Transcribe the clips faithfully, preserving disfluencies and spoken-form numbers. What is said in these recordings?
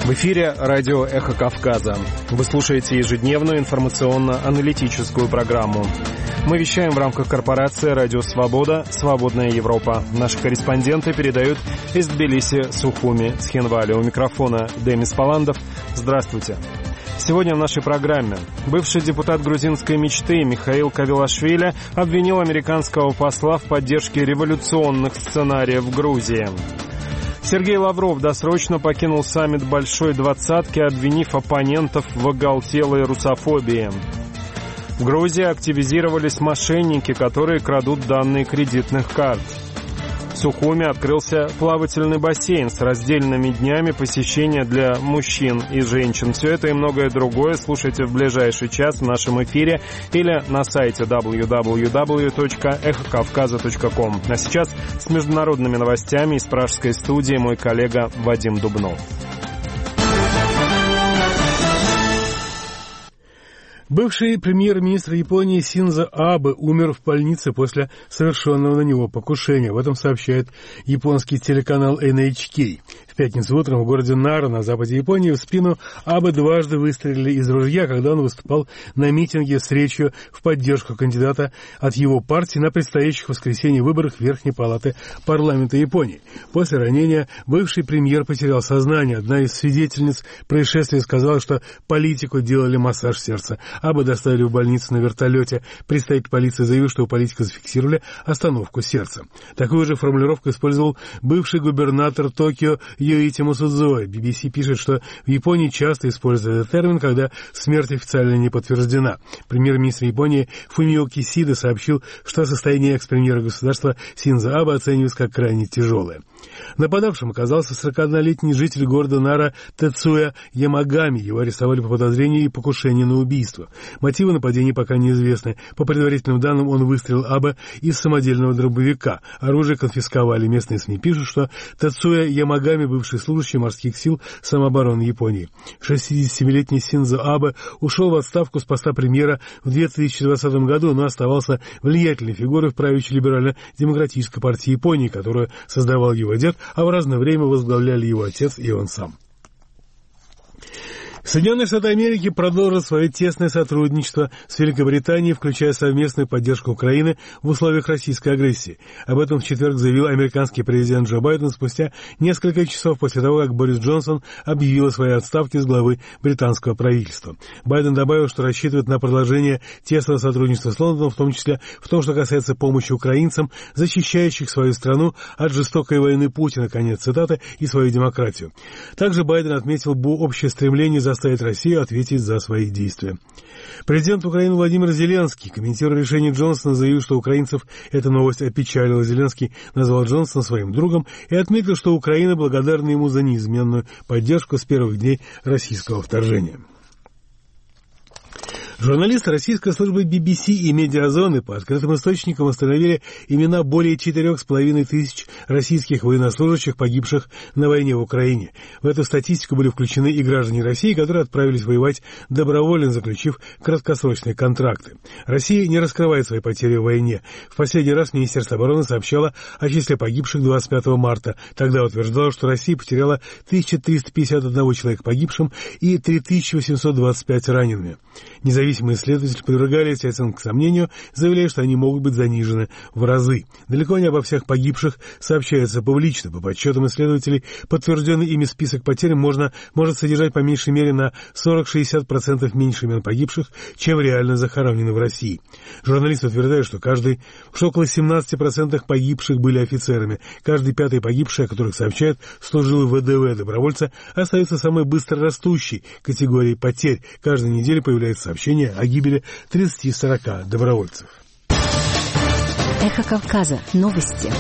В эфире радио «Эхо Кавказа». Вы слушаете ежедневную информационно-аналитическую программу. Мы вещаем в рамках корпорации «Радио Свобода. Свободная Европа». Наши корреспонденты передают из Тбилиси, Сухуми, Цхинвали. У микрофона Демис Паландов. Здравствуйте. Сегодня в нашей программе бывший депутат грузинской мечты Михаил Кавилашвили обвинил американского посла в поддержке революционных сценариев в Грузии. Сергей Лавров досрочно покинул саммит Большой Двадцатки, обвинив оппонентов в оголтелой русофобии. В Грузии активизировались мошенники, которые крадут данные кредитных карт. В Сухуми открылся плавательный бассейн с раздельными днями посещения для мужчин и женщин. Все это и многое другое слушайте в ближайший час в нашем эфире или на сайте дабл ю дабл ю дабл ю точка эхо кавказа точка ком. А сейчас с международными новостями из пражской студии мой коллега Вадим Дубнов. Бывший премьер-министр Японии Синдзо Абе умер в больнице после совершенного на него покушения. Об этом сообщает японский телеканал эн эйч кей. В пятницу утром в городе Нара на западе Японии в спину Абе дважды выстрелили из ружья, когда он выступал на митинге с речью в поддержку кандидата от его партии на предстоящих в воскресенье выборах Верхней палаты парламента Японии. После ранения бывший премьер потерял сознание. Одна из свидетельниц происшествия сказала, что политику делали массаж сердца. Абе доставили в больницу на вертолете. Представитель полиции заявил, что у политика зафиксировали остановку сердца. Такую же формулировку использовал бывший губернатор Токио Юити Масудзуэ. би би си пишет, что в Японии часто используют этот термин, когда смерть официально не подтверждена. Премьер-министр Японии Фумио Кисида сообщил, что состояние экс-премьера государства Синдзо Абе оценивается как крайне тяжелое. Нападавшим оказался сорокаоднолетний житель города Нара Тецуя Ямагами. Его арестовали по подозрению и покушению на убийство. Мотивы нападения пока неизвестны. По предварительным данным, он выстрелил Абе из самодельного дробовика. Оружие конфисковали. Местные СМИ пишут, что Тецуя Ямагами — бывший служащий морских сил самообороны Японии. шестидесятисемилетний Синдзо Абе ушел в отставку с поста премьера в две тысячи двадцатом году, но оставался влиятельной фигурой в правящей либерально-демократической партии Японии, которую создавал его дед, а в разное время возглавляли его отец и он сам. Соединенные Штаты Америки продолжат свое тесное сотрудничество с Великобританией, включая совместную поддержку Украины в условиях российской агрессии. Об этом в четверг заявил американский президент Джо Байден спустя несколько часов после того, как Борис Джонсон объявил о своей отставке с главы британского правительства. Байден добавил, что рассчитывает на продолжение тесного сотрудничества с Лондоном, в том числе в том, что касается помощи украинцам, защищающих свою страну от жестокой войны Путина, конец цитаты, и свою демократию. Также Байден отметил общее стремление заставить Россию ответить за свои действия. Президент Украины Владимир Зеленский, комментируя решение Джонсона, заявил, что украинцев эта новость опечалила. Зеленский назвал Джонсона своим другом и отметил, что Украина благодарна ему за неизменную поддержку с первых дней российского вторжения. Журналисты российской службы би би си и Медиазоны по открытым источникам установили имена более четырех с половиной тысяч российских военнослужащих, погибших на войне в Украине. В эту статистику были включены и граждане России, которые отправились воевать добровольно, заключив краткосрочные контракты. Россия не раскрывает свои потери в войне. В последний раз Министерство обороны сообщало о числе погибших двадцать пятого марта. Тогда утверждало, что Россия потеряла тысячу триста пятьдесят один человека погибшим и три тысячи восемьсот двадцать пять ранеными. Независимые исследователи подвергали эти оценки сомнению, заявляя, что они могут быть занижены в разы. Далеко не обо всех погибших сообщается публично. По подсчетам исследователей, подтвержденный ими список потерь можно, может содержать по меньшей мере на сорок-шестьдесят процентов меньше имен погибших, чем реально захоронены в России. Журналисты утверждают, что, каждый, что около семнадцать процентов погибших были офицерами. Каждый пятый погибший, о которых сообщают, служил в вэ дэ вэ. Добровольцы остаются самой быстро растущей категорией потерь. Каждую неделю появляется сообщение о гибели тридцати-сорока добровольцев. Эхо Кавказа. Новости.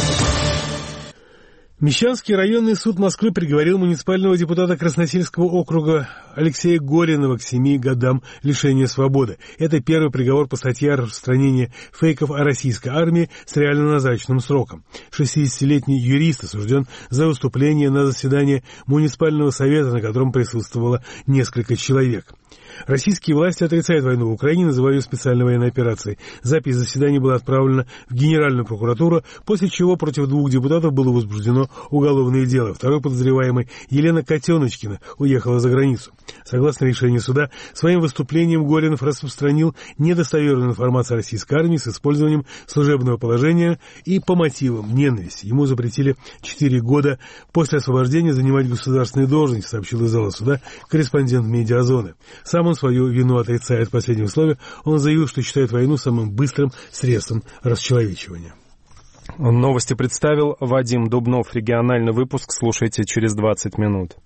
Мещанский районный суд Москвы приговорил муниципального депутата Красносельского округа Алексея Горинова к семи годам лишения свободы. Это первый приговор по статье о распространении фейков о российской армии с реально назначенным сроком. шестидесятилетний юрист осужден за выступление на заседании муниципального совета, на котором присутствовало несколько человек. Российские власти отрицают войну в Украине, называя ее специальной военной операцией. Запись заседания была отправлена в Генеральную прокуратуру, после чего против двух депутатов было возбуждено уголовное дело. Второй подозреваемый, Елена Котеночкина, уехала за границу. Согласно решению суда, своим выступлением Горинов распространил недостоверную информацию о российской армии с использованием служебного положения и по мотивам ненависти. Ему запретили четыре года после освобождения занимать государственные должности, сообщил из зала суда корреспондент «Медиазоны». Сам он свою вину отрицает. В последнем слове он заявил, что считает войну самым быстрым средством расчеловечивания. Новости представил Вадим Дубнов. Региональный выпуск слушайте через двадцать минут.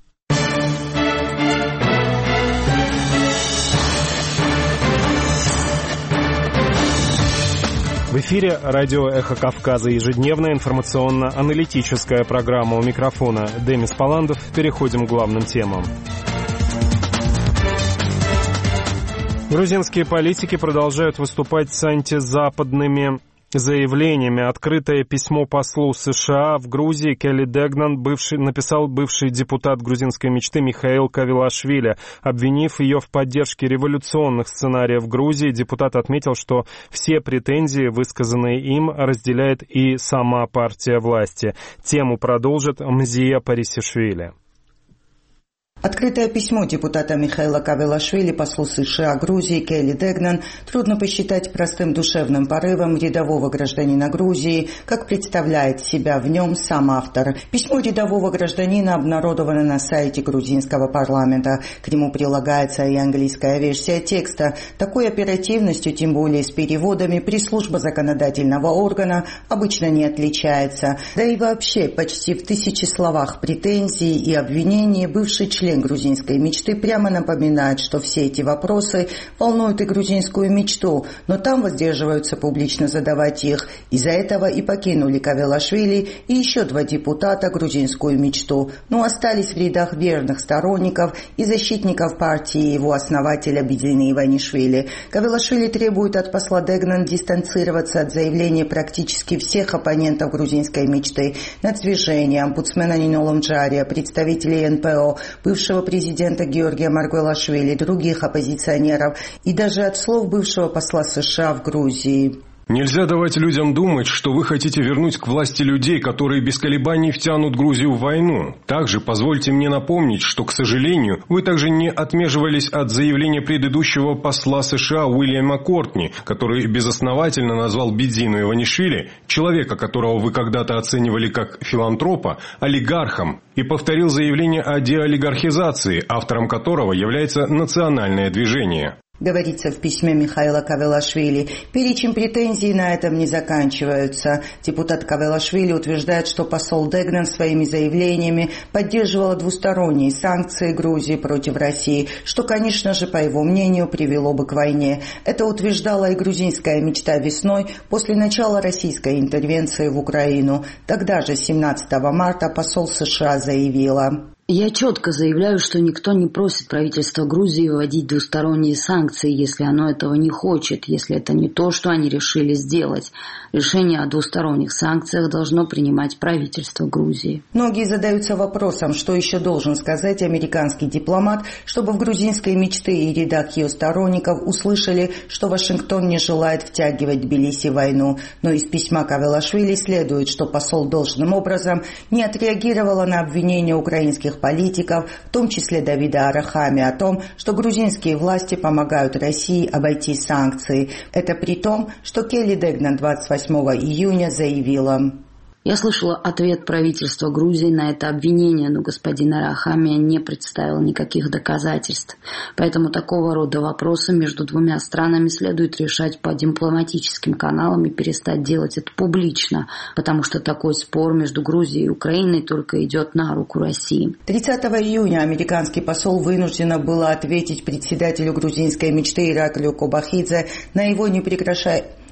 В эфире радио «Эхо Кавказа», ежедневная информационно-аналитическая программа. У микрофона Демис Паландов. Переходим к главным темам. Грузинские политики продолжают выступать с антизападными заявлениями. Открытое письмо послу США в Грузии Келли Дегнан бывший, написал бывший депутат грузинской мечты Михаил Кавилашвили. Обвинив ее в поддержке революционных сценариев Грузии, депутат отметил, что все претензии, высказанные им, разделяет и сама партия власти. Тему продолжит Мзия Парисишвили. Открытое письмо депутата Михаила Кавилашвили послу США Грузии Келли Дегнан трудно посчитать простым душевным порывом рядового гражданина Грузии, как представляет себя в нем сам автор. Письмо рядового гражданина обнародовано на сайте грузинского парламента. К нему прилагается и английская версия текста. Такой оперативностью, тем более с переводами, пресс-служба законодательного органа обычно не отличается. Да и вообще, почти в тысячи словах претензий и обвинений бывший член грузинской мечты прямо напоминает, что все эти вопросы волнуют и грузинскую мечту, но там воздерживаются публично задавать их. Из-за этого и покинули Кавилашвили и еще два депутата грузинскую мечту, но остались в рядах верных сторонников и защитников партии его основателя Бидзины Иванишвили. Кавилашвили требует от посла Дегнан дистанцироваться от заявлений практически всех оппонентов грузинской мечты, нацдвижения, омбудсмена Нино Ломджария, представителей эн пэ о, бывшего президента Георгия Маргвелашвили, других оппозиционеров и даже от слов бывшего посла США в Грузии. Нельзя давать людям думать, что вы хотите вернуть к власти людей, которые без колебаний втянут Грузию в войну. Также позвольте мне напомнить, что, к сожалению, вы также не отмеживались от заявления предыдущего посла США Уильяма Кортни, который безосновательно назвал Бидзину Иванишвили, человека, которого вы когда-то оценивали как филантропа, олигархом, и повторил заявление о деолигархизации, автором которого является национальное движение. Говорится в письме Михаила Кавилашвили. Перечень претензий на этом не заканчиваются. Депутат Кавилашвили утверждает, что посол Дегнан своими заявлениями поддерживала двусторонние санкции Грузии против России, что, конечно же, по его мнению, привело бы к войне. Это утверждала и грузинская мечта весной после начала российской интервенции в Украину. Тогда же, семнадцатого марта, посол США заявила: «Я четко заявляю, что никто не просит правительство Грузии вводить двусторонние санкции, если оно этого не хочет, если это не то, что они решили сделать. Решение о двусторонних санкциях должно принимать правительство Грузии». Многие задаются вопросом, что еще должен сказать американский дипломат, чтобы в грузинской мечты и рядах ее сторонников услышали, что Вашингтон не желает втягивать Тбилиси в войну. Но из письма Кавилашвили следует, что посол должным образом не отреагировала на обвинения украинских политиков, в том числе Давида Арахами, о том, что грузинские власти помогают России обойти санкции. Это при том, что Келли Дегнан двадцать восьмого июня заявила: «Я слышала ответ правительства Грузии на это обвинение, но господин Арахамия не представил никаких доказательств. Поэтому такого рода вопросы между двумя странами следует решать по дипломатическим каналам и перестать делать это публично, потому что такой спор между Грузией и Украиной только идет на руку России». тридцатого июня американский посол вынуждена была ответить председателю грузинской мечты Ираклию Кобахидзе на его непрекращающийся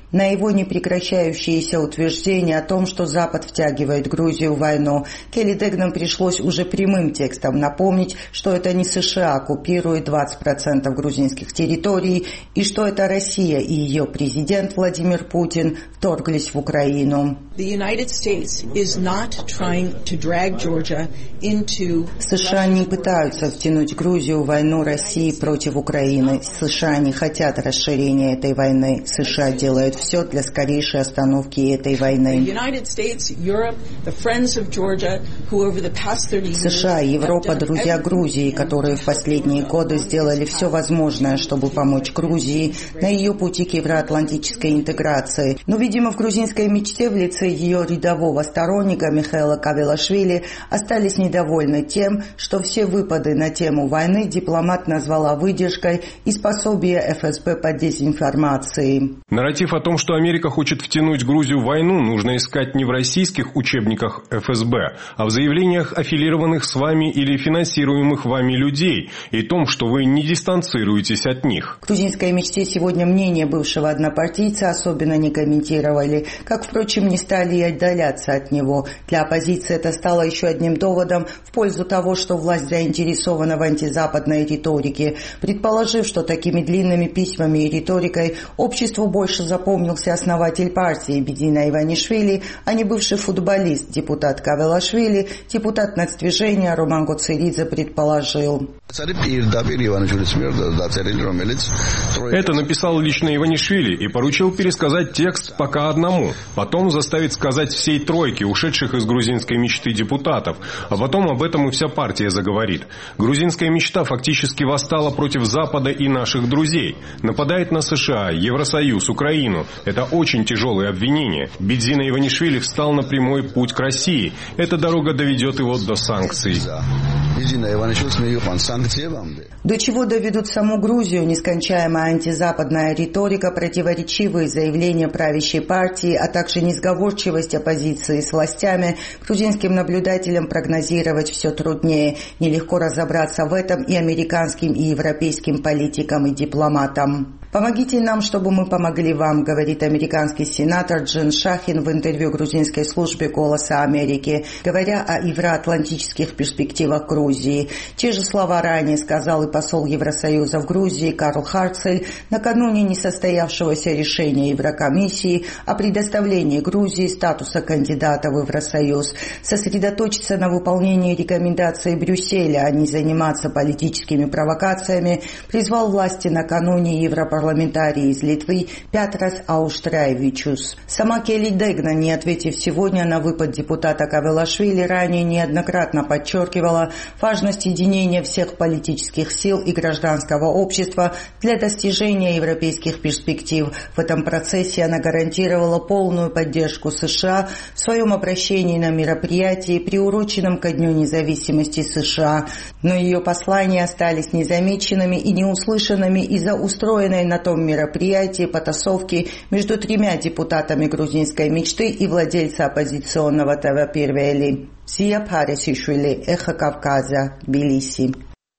на его непрекращающиеся утверждения о том, что Запад втягивает Грузию в войну, Келли Дегнан пришлось уже прямым текстом напомнить, что это не США оккупирует двадцать процентов грузинских территорий и что это Россия и ее президент Владимир Путин вторглись в Украину. США не пытаются втянуть Грузию в войну России против Украины. США не хотят расширения этой войны. США делают все для скорейшей остановки этой войны. США и Европа – друзья Грузии, которые в последние годы сделали все возможное, чтобы помочь Грузии на ее пути к евроатлантической интеграции. Но, видимо, в грузинской мечте в лице ее рядового сторонника Михаила Кавелашвили остались недовольны тем, что все выпады на тему войны дипломат назвала выдержкой и способие эф эс бэ по дезинформации. Нарратив о том, что Америка хочет втянуть Грузию в войну, нужно искать не в российских учебниках эф эс бэ, а в заявлениях аффилированных с вами или финансируемых вами людей и том, что вы не дистанцируетесь от них. В грузинской мечте сегодня мнение бывшего однопартийца особенно не комментировали, как, впрочем, не стали и отдаляться от него. Для оппозиции это стало еще одним доводом в пользу того, что власть заинтересована в антизападной риторике, предположив, что такими длинными письмами и риторикой обществу больше запомнился основатель партии Бедина Иванишвили, а не бывший футболист, депутат Кавелашвили, депутат нацдвижения Роман Гоцеридзе предположил. Это написал лично Иванишвили и поручил пересказать текст пока одному, потом заставить сказать всей тройке ушедших из грузинской мечты депутатов, а потом об этом и вся партия заговорит. Грузинская мечта фактически восстала против Запада и наших друзей. Нападает на США, Евросоюз, Украину. Это очень тяжелые обвинения. Бедзина Иванишвили встал на прямой путь к России. Эта дорога доведет его до санкций. До чего доведут саму Грузию нескончаемая антизападная риторика, противоречивые заявления правящей партии, а также несговорчивость оппозиции с властями, грузинским наблюдателям прогнозировать все труднее. Нелегко разобраться в этом и американским, и европейским политикам и дипломатам. «Помогите нам, чтобы мы помогли вам», говорит американский сенатор Джин Шахин в интервью грузинской службе «Голоса Америки», говоря о евроатлантических перспективах Грузии. Те же слова ранее сказал и посол Евросоюза в Грузии Карл Харцель накануне несостоявшегося решения Еврокомиссии о предоставлении Грузии статуса кандидата в Евросоюз. Сосредоточиться на выполнении рекомендаций Брюсселя, а не заниматься политическими провокациями, призвал власти накануне Европарламента. Парламентарий из Литвы Петрас Ауштрайвичус. Сама Келли Дегнан, не ответив сегодня на выпад депутата Кавелашвили, ранее неоднократно подчеркивала важность единения всех политических сил и гражданского общества для достижения европейских перспектив. В этом процессе она гарантировала полную поддержку США в своем обращении на мероприятии, приуроченном ко Дню независимости США. Но ее послания остались незамеченными и неуслышанными из-за устроенной на том мероприятии потасовки между тремя депутатами грузинской мечты и владельца оппозиционного ТВ «Первели». Зия Парисишвили, Эхо Кавказа, Тбилиси.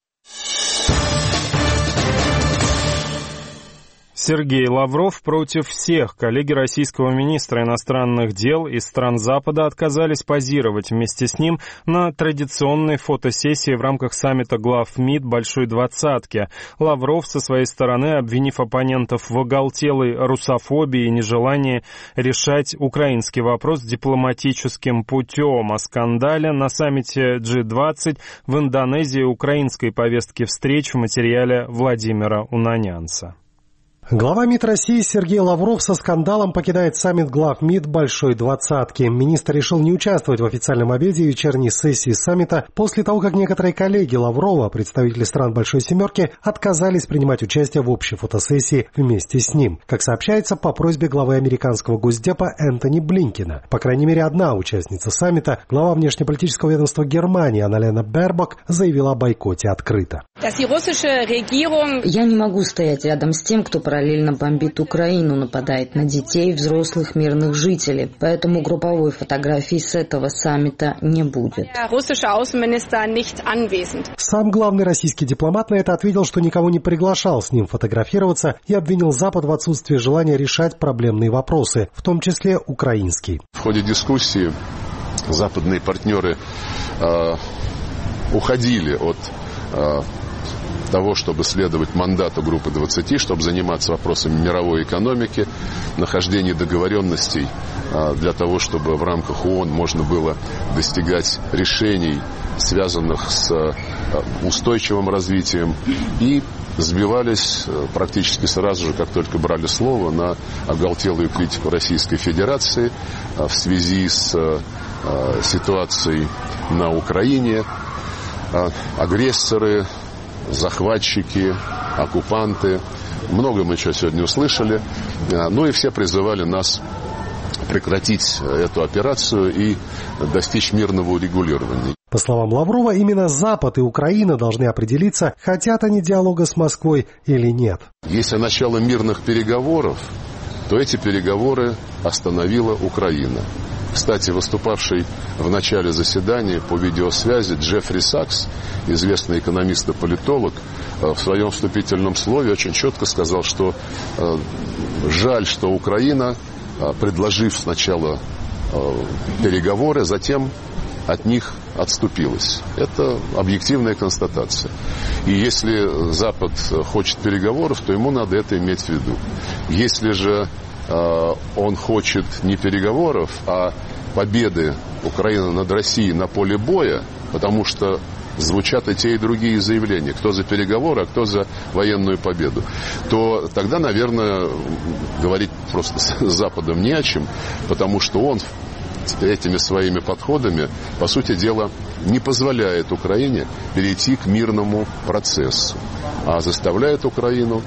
Сергей Лавров против всех. Коллеги российского министра иностранных дел из стран Запада отказались позировать вместе с ним на традиционной фотосессии в рамках саммита глав МИД Большой Двадцатки. Лавров со своей стороны, обвинив оппонентов в оголтелой русофобии и нежелании решать украинский вопрос дипломатическим путем, о скандале на саммите джи двадцать в Индонезии украинской повестки встреч в материале Владимира Унанянца. Глава МИД России Сергей Лавров со скандалом покидает саммит глав МИД Большой Двадцатки. Министр решил не участвовать в официальном обеде и вечерней сессии саммита после того, как некоторые коллеги Лаврова, представители стран Большой Семерки, отказались принимать участие в общей фотосессии вместе с ним. Как сообщается, по просьбе главы американского Госдепа Энтони Блинкена. По крайней мере, одна участница саммита, глава внешнеполитического ведомства Германии Анналена Бербок, заявила о бойкоте открыто. Я не могу стоять рядом с тем, кто параллельно бомбит Украину, нападает на детей, взрослых, мирных жителей. Поэтому групповой фотографии с этого саммита не будет. Сам главный российский дипломат на это ответил, что никого не приглашал с ним фотографироваться и обвинил Запад в отсутствии желания решать проблемные вопросы, в том числе украинский. В ходе дискуссии западные партнеры э, уходили от э, того, чтобы следовать мандату группы двадцати, чтобы заниматься вопросами мировой экономики, нахождения договоренностей э, для того, чтобы в рамках ООН можно было достигать решений, связанных с э, устойчивым развитием, и сбивались практически сразу же, как только брали слово, на оголтелую критику Российской Федерации в связи с ситуацией на Украине. Агрессоры, захватчики, оккупанты. Много мы чего сегодня услышали. Ну и все призывали нас прекратить эту операцию и достичь мирного урегулирования. По словам Лаврова, именно Запад и Украина должны определиться, хотят они диалога с Москвой или нет. Если начало мирных переговоров, то эти переговоры остановила Украина. Кстати, выступавший в начале заседания по видеосвязи Джеффри Сакс, известный экономист и политолог, в своем вступительном слове очень четко сказал, что жаль, что Украина, предложив сначала переговоры, затем от них отступилась. Это объективная констатация. И если Запад хочет переговоров, то ему надо это иметь в виду. Если же э, он хочет не переговоров, а победы Украины над Россией на поле боя, потому что звучат и те, и другие заявления, кто за переговоры, а кто за военную победу, то тогда, наверное, говорить просто с Западом не о чем, потому что он этими своими подходами, по сути дела, не позволяет Украине перейти к мирному процессу, а заставляет Украину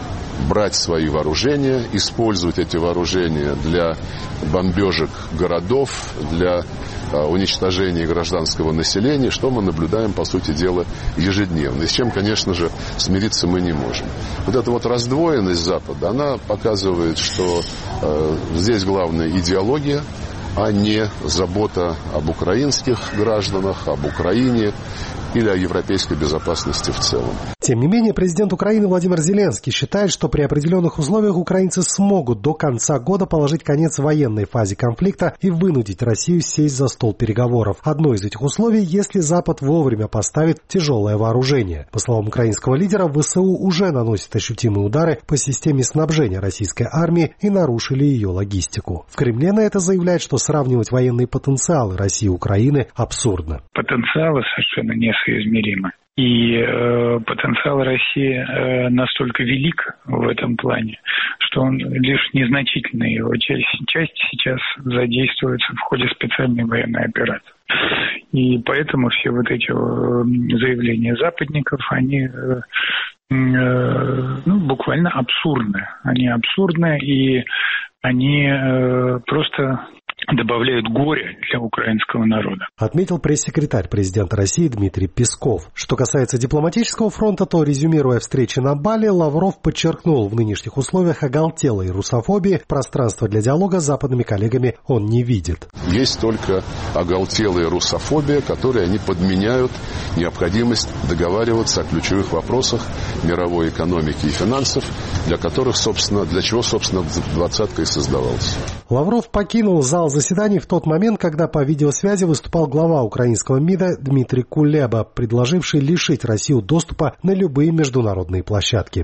брать свои вооружения, использовать эти вооружения для бомбежек городов, для уничтожения гражданского населения, что мы наблюдаем, по сути дела, ежедневно. И с чем, конечно же, смириться мы не можем. Вот эта вот раздвоенность Запада, она показывает, что э, здесь главная идеология, а не забота об украинских гражданах, об Украине или о европейской безопасности в целом. Тем не менее, президент Украины Владимир Зеленский считает, что при определенных условиях украинцы смогут до конца года положить конец военной фазе конфликта и вынудить Россию сесть за стол переговоров. Одно из этих условий, если Запад вовремя поставит тяжелое вооружение. По словам украинского лидера, ВСУ уже наносят ощутимые удары по системе снабжения российской армии и нарушили ее логистику. В Кремле на это заявляют, что сравнивать военные потенциалы России и Украины абсурдно. Потенциалы совершенно несоизмеримы. И э, потенциал России э, настолько велик в этом плане, что он лишь незначительная его часть, часть сейчас задействуется в ходе специальной военной операции. И поэтому все вот эти э, заявления западников, они э, э, ну, буквально абсурдны. Они абсурдны, и они э, просто добавляют горе для украинского народа. Отметил пресс-секретарь президента России Дмитрий Песков. Что касается дипломатического фронта, то, резюмируя встречи на Бали, Лавров подчеркнул, в нынешних условиях оголтелой русофобии пространства для диалога с западными коллегами он не видит. Есть только оголтелая русофобия, которой они подменяют необходимость договариваться о ключевых вопросах мировой экономики и финансов, для которых, собственно, для чего, собственно, двадцатка и создавалась. Лавров покинул зал заседаний в тот момент, когда по видеосвязи выступал глава украинского МИДа Дмитрий Кулеба, предложивший лишить Россию доступа на любые международные площадки.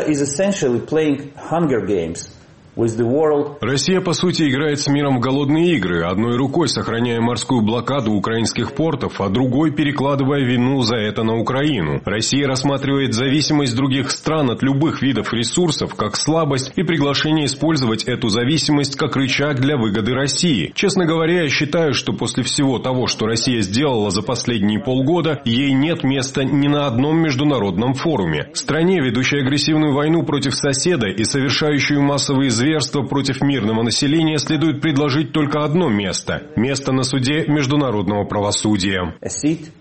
Россия, по сути, играет с миром в голодные игры, одной рукой сохраняя морскую блокаду украинских портов, а другой перекладывая вину за это на Украину. Россия рассматривает зависимость других стран от любых видов ресурсов как слабость и приглашение использовать эту зависимость как рычаг для выгоды России. Честно говоря, я считаю, что после всего того, что Россия сделала за последние полгода, ей нет места ни на одном международном форуме. Стране, ведущей агрессивную войну против соседа и совершающую массовые зверства против мирного населения, следует предложить только одно место – место на суде международного правосудия.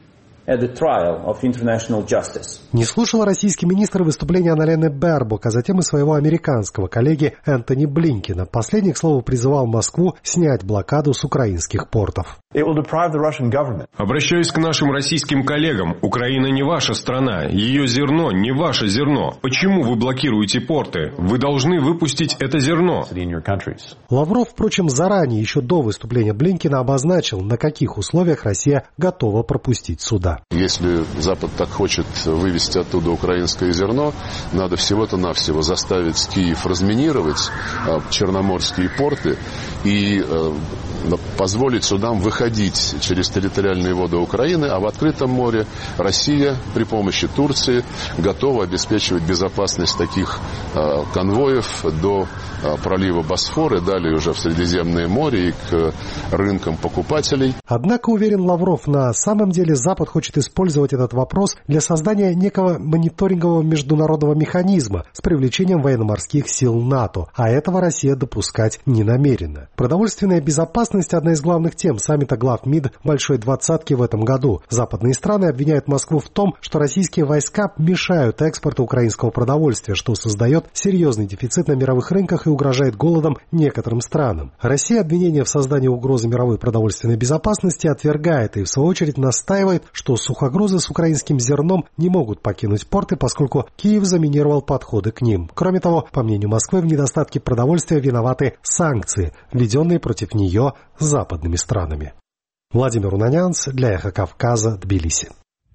Не слушал российский министр выступления Анналены Бербок, а затем и своего американского коллеги Энтони Блинкена. Последний, к слову, призывал Москву снять блокаду с украинских портов. Обращаюсь к нашим российским коллегам. Украина не ваша страна. Ее зерно не ваше зерно. Почему вы блокируете порты? Вы должны выпустить это зерно. Лавров, впрочем, заранее, еще до выступления Блинкена, обозначил, на каких условиях Россия готова пропустить суда. Если Запад так хочет вывести оттуда украинское зерно, надо всего-то навсего заставить Киев разминировать э, черноморские порты и э, позволить судам выходить через территориальные воды Украины, а в открытом море Россия при помощи Турции готова обеспечивать безопасность таких э, конвоев до э, пролива Босфор и далее уже в Средиземное море и к рынкам покупателей. Однако, уверен Лавров, на самом деле Запад хочет использовать этот вопрос для создания некого мониторингового международного механизма с привлечением военно-морских сил НАТО, а этого Россия допускать не намерена. Продовольственная безопасность – одна из главных тем саммита глав МИД Большой Двадцатки в этом году. Западные страны обвиняют Москву в том, что российские войска мешают экспорту украинского продовольствия, что создает серьезный дефицит на мировых рынках и угрожает голодом некоторым странам. Россия обвинение в создании угрозы мировой продовольственной безопасности отвергает и, в свою очередь, настаивает, что сухогрузы с украинским зерном не могут покинуть порты, поскольку Киев заминировал подходы к ним. Кроме того, по мнению Москвы, в недостатке продовольствия виноваты санкции, введенные против нее западными странами. Владимир Унанянц для «Эхо Кавказа», Тбилиси.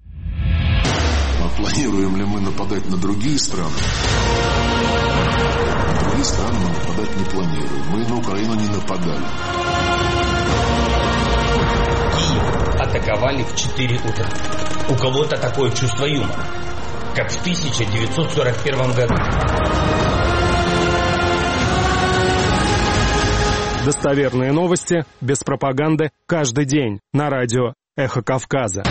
А планируем ли мы нападать на другие страны? На другие страны мы нападать не планируем. Мы на Украину не нападали. Киев атаковали в четыре утра. У кого-то такое чувство юмора, как в тысяча девятьсот сорок первом году. Достоверные новости, без пропаганды, каждый день на радио «Эхо Кавказа».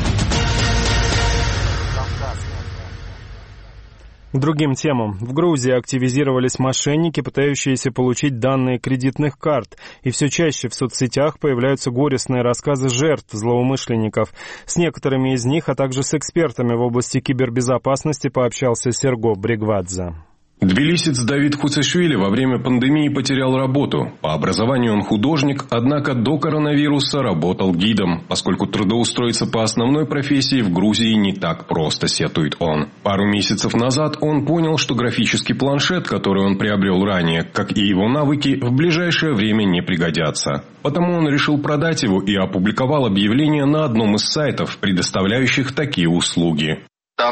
К другим темам. В Грузии активизировались мошенники, пытающиеся получить данные кредитных карт. И все чаще в соцсетях появляются горестные рассказы жертв злоумышленников. С некоторыми из них, а также с экспертами в области кибербезопасности пообщался Серго Бригвадзе. Тбилисец Давид Хуцишвили во время пандемии потерял работу. По образованию он художник, однако до коронавируса работал гидом, поскольку трудоустроиться по основной профессии в Грузии не так просто, сетует он. Пару месяцев назад он понял, что графический планшет, который он приобрел ранее, как и его навыки, в ближайшее время не пригодятся. Потому он решил продать его и опубликовал объявление на одном из сайтов, предоставляющих такие услуги.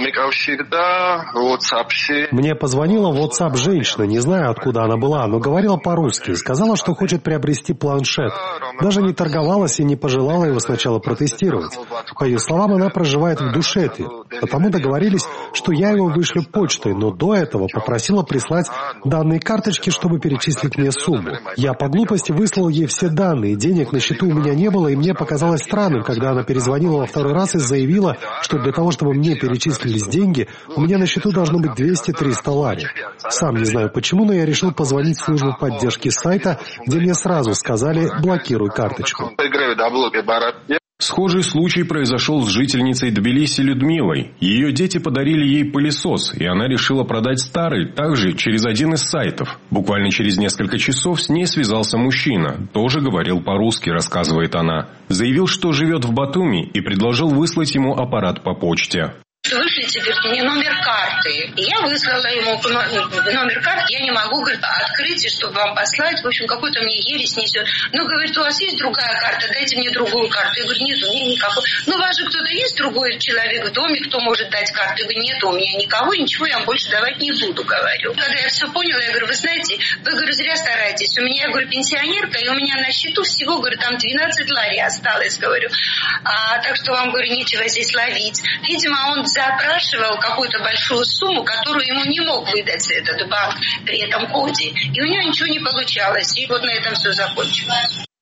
Мне позвонила в WhatsApp женщина, не знаю, откуда она была, но говорила по-русски. Сказала, что хочет приобрести планшет. Даже не торговалась и не пожелала его сначала протестировать. По ее словам, она проживает в Душете. Потому договорились, что я его вышлю почтой, но до этого попросила прислать данные карточки, чтобы перечислить мне сумму. Я по глупости выслал ей все данные, денег на счету у меня не было, и мне показалось странным, когда она перезвонила во второй раз и заявила, что для того, чтобы мне перечислить деньги, у меня на счету должно быть двести-триста лари. Сам не знаю почему, но я решил позвонить в службу поддержки сайта, где мне сразу сказали «блокируй карточку». Схожий случай произошел с жительницей Тбилиси Людмилой. Ее дети подарили ей пылесос, и она решила продать старый также через один из сайтов. Буквально через несколько часов с ней связался мужчина. Тоже говорил по-русски, рассказывает она. Заявил, что живет в Батуми, и предложил выслать ему аппарат по почте. Вышлите, говорит, мне номер карты. И я выслала ему номер карты. Я не могу, говорит, открыть, чтобы вам послать. В общем, какой-то мне ересь несет. Ну, говорит, у вас есть другая карта? Дайте мне другую карту. Я говорю, нет, у меня никакой. Ну, у вас же кто-то есть другой человек в доме, кто может дать карту? Я говорю, нет, у меня никого, ничего я вам больше давать не буду, говорю. Когда я все поняла, я говорю, вы знаете, вы, говорю, зря стараетесь. У меня, я говорю, пенсионерка, и у меня на счету всего, говорю, там двенадцать лари осталось, говорю. А, так что вам, говорю, нечего здесь ловить. Видимо, он запрашивал какую-то большую сумму, которую ему не мог выдать этот банк при этом коде. И у него ничего не получалось. И вот на этом все закончилось.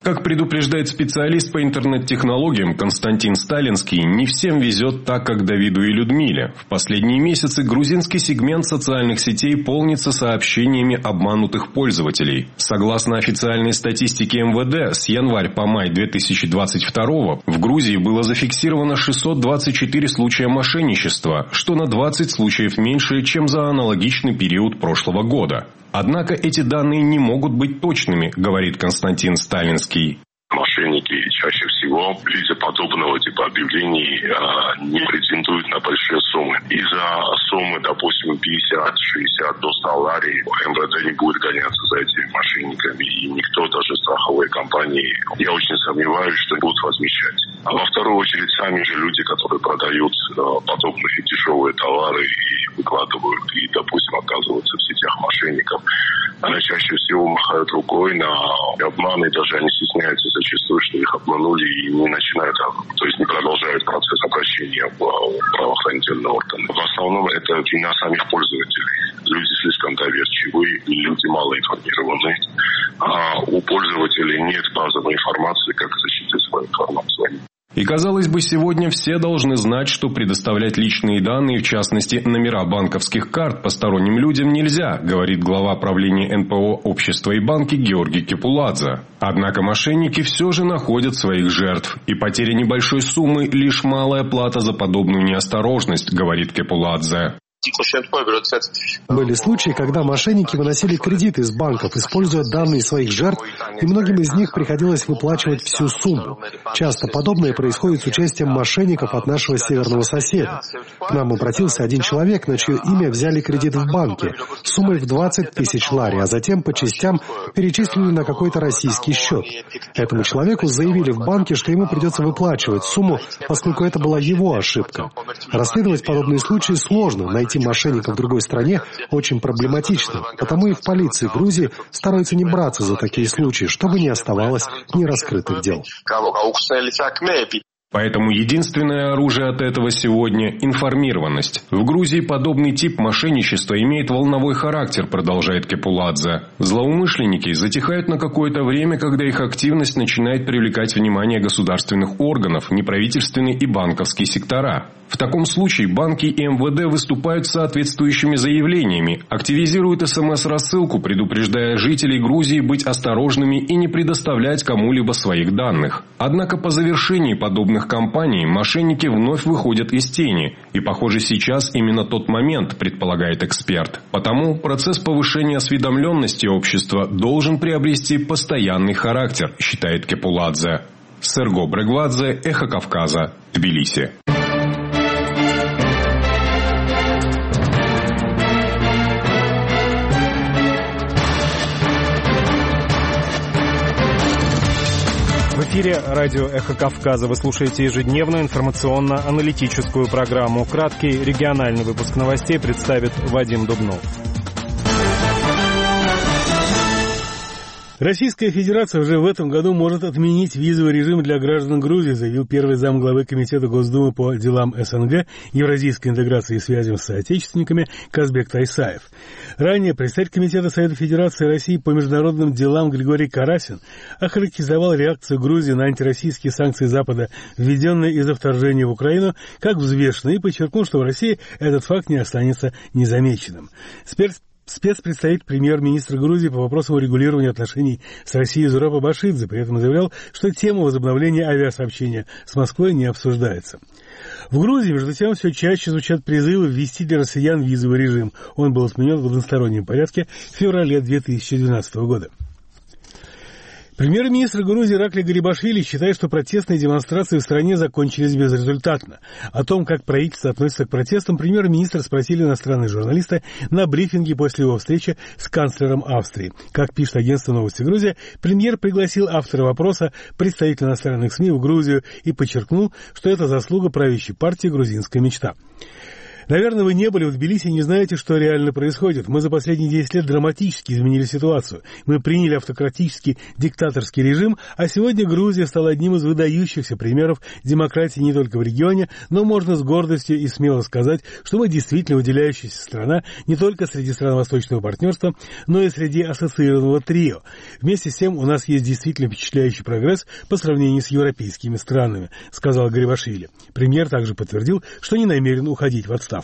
Как предупреждает специалист по интернет-технологиям Константин Сталинский, не всем везет так, как Давиду и Людмиле. В последние месяцы грузинский сегмент социальных сетей полнится сообщениями обманутых пользователей. Согласно официальной статистике эм вэ дэ, с января по май две тысячи двадцать второго в Грузии было зафиксировано шестьсот двадцать четыре случая мошенничества, что на двадцать случаев меньше, чем за аналогичный период прошлого года. Однако эти данные не могут быть точными, говорит Константин Сталинский. Мошенники чаще всего в виде подобного типа объявлений а, не претендуют на большие суммы. Из-за суммы, допустим, пятьдесят-шестьдесят до ста лари эм вэ дэ не будет гоняться за этими мошенниками. И никто, даже страховые компании, я очень сомневаюсь, что будут возмещать. А во вторую очередь сами же люди, которые продают а, подобные дешевые товары и выкладывают, и, допустим, оказываются в сетях мошенников, они чаще всего махают рукой на обманы, даже они стесняются зачастую, что их обманули, и не начинают, то есть не продолжают процесс обращения в правоохранительные органы. В основном это вина самих пользователей. Люди слишком доверчивы, люди мало информированы, а у пользователей нет базовой информации, как защитить свою информацию. И, казалось бы, сегодня все должны знать, что предоставлять личные данные, в частности, номера банковских карт, посторонним людям нельзя, говорит глава правления эн пэ о «Общество и банки» Георгий Кепуладзе. Однако мошенники все же находят своих жертв, и потеря небольшой суммы – лишь малая плата за подобную неосторожность, говорит Кепуладзе. Были случаи, когда мошенники выносили кредиты из банков, используя данные своих жертв, и многим из них приходилось выплачивать всю сумму. Часто подобное происходит с участием мошенников от нашего северного соседа. К нам обратился один человек, на чье имя взяли кредит в банке, суммой в двадцать тысяч лари, а затем по частям перечислили на какой-то российский счет. Этому человеку заявили в банке, что ему придется выплачивать сумму, поскольку это была его ошибка. Расследовать подобные случаи сложно, найти мошенников в другой стране очень проблематично, потому и в полиции Грузии стараются не браться за такие случаи, чтобы не оставалось нераскрытых дел. Поэтому единственное оружие от этого сегодня – информированность. В Грузии подобный тип мошенничества имеет волновой характер, продолжает Кепуладзе. Злоумышленники затихают на какое-то время, когда их активность начинает привлекать внимание государственных органов, неправительственные и банковские сектора. В таком случае банки и эм вэ дэ выступают с соответствующими заявлениями, активизируют эс эм эс-рассылку, предупреждая жителей Грузии быть осторожными и не предоставлять кому-либо своих данных. Однако по завершении подобных кампаний мошенники вновь выходят из тени. И, похоже, сейчас именно тот момент, предполагает эксперт. Потому процесс повышения осведомленности общества должен приобрести постоянный характер, считает Кепуладзе. Серго Брегвадзе, Эхо Кавказа, Тбилиси. В эфире радио «Эхо Кавказа». Вы слушаете ежедневную информационно-аналитическую программу. Краткий региональный выпуск новостей представит Вадим Дубнов. Российская Федерация уже в этом году может отменить визовый режим для граждан Грузии, заявил первый замглавы Комитета Госдумы по делам эс эн гэ, евразийской интеграции и связям с соотечественниками Казбек Тайсаев. Ранее представитель Комитета Совета Федерации России по международным делам Григорий Карасин охарактеризовал реакцию Грузии на антироссийские санкции Запада, введенные из-за вторжения в Украину, как взвешенную, и подчеркнул, что в России этот факт не останется незамеченным. Спецпредставитель премьер-министра Грузии по вопросам урегулирования отношений с Россией Зураб Абашидзе при этом заявлял, что тема возобновления авиасообщения с Москвой не обсуждается. В Грузии, между тем, все чаще звучат призывы ввести для россиян визовый режим. Он был отменен в одностороннем порядке в феврале две тысячи двенадцатого года. Премьер-министр Грузии Иракли Гарибашвили считает, что протестные демонстрации в стране закончились безрезультатно. О том, как правительство относится к протестам, премьер-министр спросили иностранные журналисты на брифинге после его встречи с канцлером Австрии. Как пишет агентство «Новости Грузия», премьер пригласил автора вопроса, представителя иностранных СМИ, в Грузию и подчеркнул, что это заслуга правящей партии «Грузинская мечта». Наверное, вы не были в Тбилиси и не знаете, что реально происходит. Мы за последние десять лет драматически изменили ситуацию. Мы приняли автократический диктаторский режим, а сегодня Грузия стала одним из выдающихся примеров демократии не только в регионе, но можно с гордостью и смело сказать, что мы действительно выделяющаяся страна не только среди стран Восточного партнерства, но и среди ассоциированного трио. Вместе с тем у нас есть действительно впечатляющий прогресс по сравнению с европейскими странами, сказал Гарибашвили. Премьер также подтвердил, что не намерен уходить в отставку.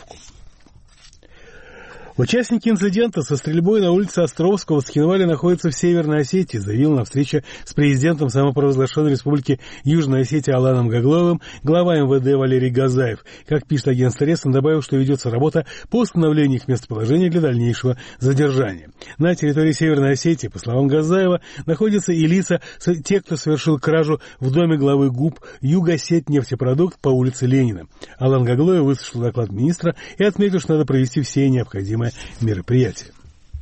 Участники инцидента со стрельбой на улице Островского в Цхинвале находятся в Северной Осетии, заявил на встрече с президентом самопровозглашенной республики Южная Осетия Аланом Гаглоевым глава эм вэ дэ Валерий Газаев. Как пишет агентство РЕС, он добавил, что ведется работа по установлению их местоположения для дальнейшего задержания. На территории Северной Осетии, по словам Газаева, находятся и лица, те, кто совершил кражу в доме главы ГУП Югосетнефтепродукт по улице Ленина. Алан Гаглоев выслушал доклад министра и отметил, что надо провести все необходимые мероприятия.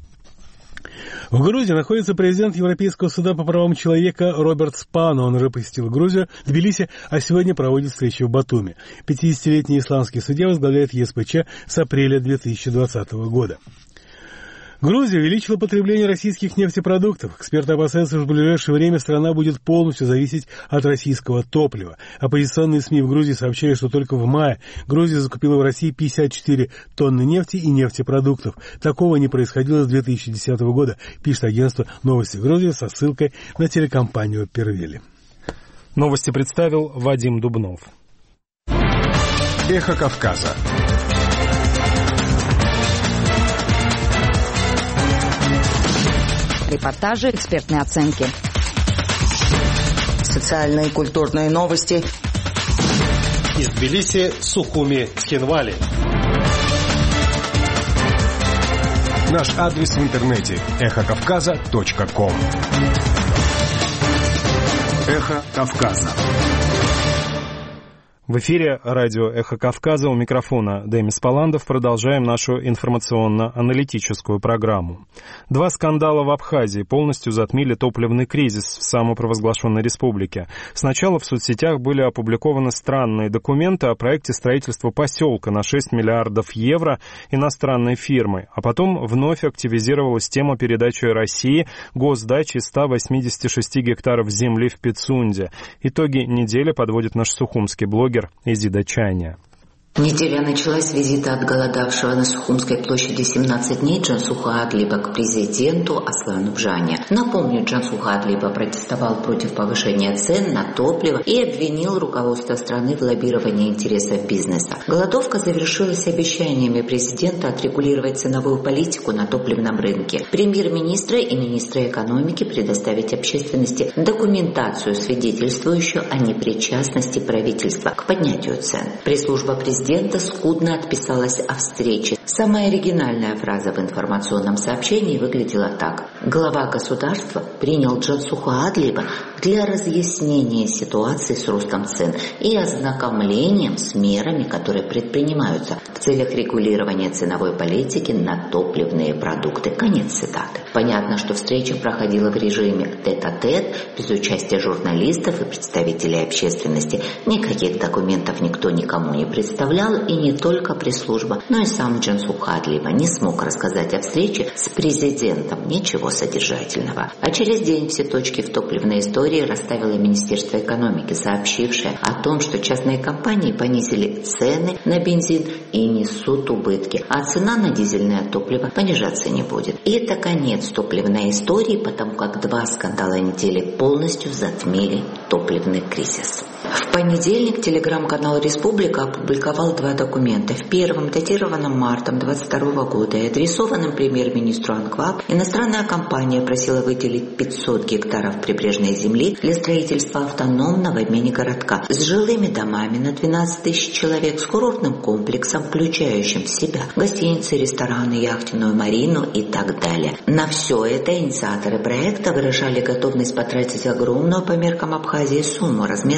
В Грузии находится президент Европейского суда по правам человека Роберт Спано. Он уже посетил Грузию, Тбилиси, а сегодня проводит встречу в Батуми. пятидесятилетний исландский судья возглавляет е эс пэ че с апреля две тысячи двадцатого года. Грузия увеличила потребление российских нефтепродуктов. Эксперты опасаются, что в ближайшее время страна будет полностью зависеть от российского топлива. Оппозиционные СМИ в Грузии сообщали, что только в мае Грузия закупила в России пятьдесят четыре тонны нефти и нефтепродуктов. Такого не происходило с две тысячи десятого года, пишет агентство «Новости Грузии» со ссылкой на телекомпанию «Первели». Новости представил Вадим Дубнов. Эхо Кавказа. Репортажи, экспертные оценки. Социальные и культурные новости. Из Тбилиси, Сухуми, Цхинвали. Наш адрес в интернете эхо кавказа точка ком. Эхо Кавказа. В эфире радио «Эхо Кавказа», у микрофона Демис Паландов. Продолжаем нашу информационно-аналитическую программу. Два скандала в Абхазии полностью затмили топливный кризис в самопровозглашенной республике. Сначала в соцсетях были опубликованы странные документы о проекте строительства поселка на шесть миллиардов евро иностранной фирмой, а потом вновь активизировалась тема передачи России госдачи ста восьмидесяти шести гектаров земли в Пицунде. Итоги недели подводит наш сухумский блогер Изида Чайня. Неделя началась с визита отголодавшего на Сухумской площади семнадцать дней Джансуха Адлиба к президенту Аслану Бжане. Напомню, Джансуха Адлиба протестовал против повышения цен на топливо и обвинил руководство страны в лоббировании интересов бизнеса. Голодовка завершилась обещаниями президента отрегулировать ценовую политику на топливном рынке. Премьер-министра и министра экономики предоставить общественности документацию, свидетельствующую о непричастности правительства к поднятию цен. Пресс-служба президента Президента скудно отписалась о встрече. Самая оригинальная фраза в информационном сообщении выглядела так. Глава государства принял Джансуха Адлиба для разъяснения ситуации с ростом цен и ознакомлением с мерами, которые предпринимаются в целях регулирования ценовой политики на топливные продукты. Конец цитаты. Понятно, что встреча проходила в режиме тет-а-тет, без участия журналистов и представителей общественности. Никаких документов никто никому не представлял. И не только пресс-служба, но и сам Джансуха Адлиба не смог рассказать о встрече с президентом ничего содержательного. А через день все точки в топливной истории расставило Министерство экономики, сообщившее о том, что частные компании понизили цены на бензин и несут убытки, а цена на дизельное топливо понижаться не будет. И это конец топливной истории, потому как два скандала недели полностью затмили топливный кризис. В понедельник телеграм-канал «Республика» опубликовал два документа. В первом, датированном мартом двадцать второго года и адресованном премьер-министру Анкваб, иностранная компания просила выделить пятьсот гектаров прибрежной земли для строительства автономного мини-городка с жилыми домами на двенадцать тысяч человек, с курортным комплексом, включающим в себя гостиницы, рестораны, яхтенную марину и так далее. На все это инициаторы проекта выражали готовность потратить огромную по меркам Абхазии сумму размером в пять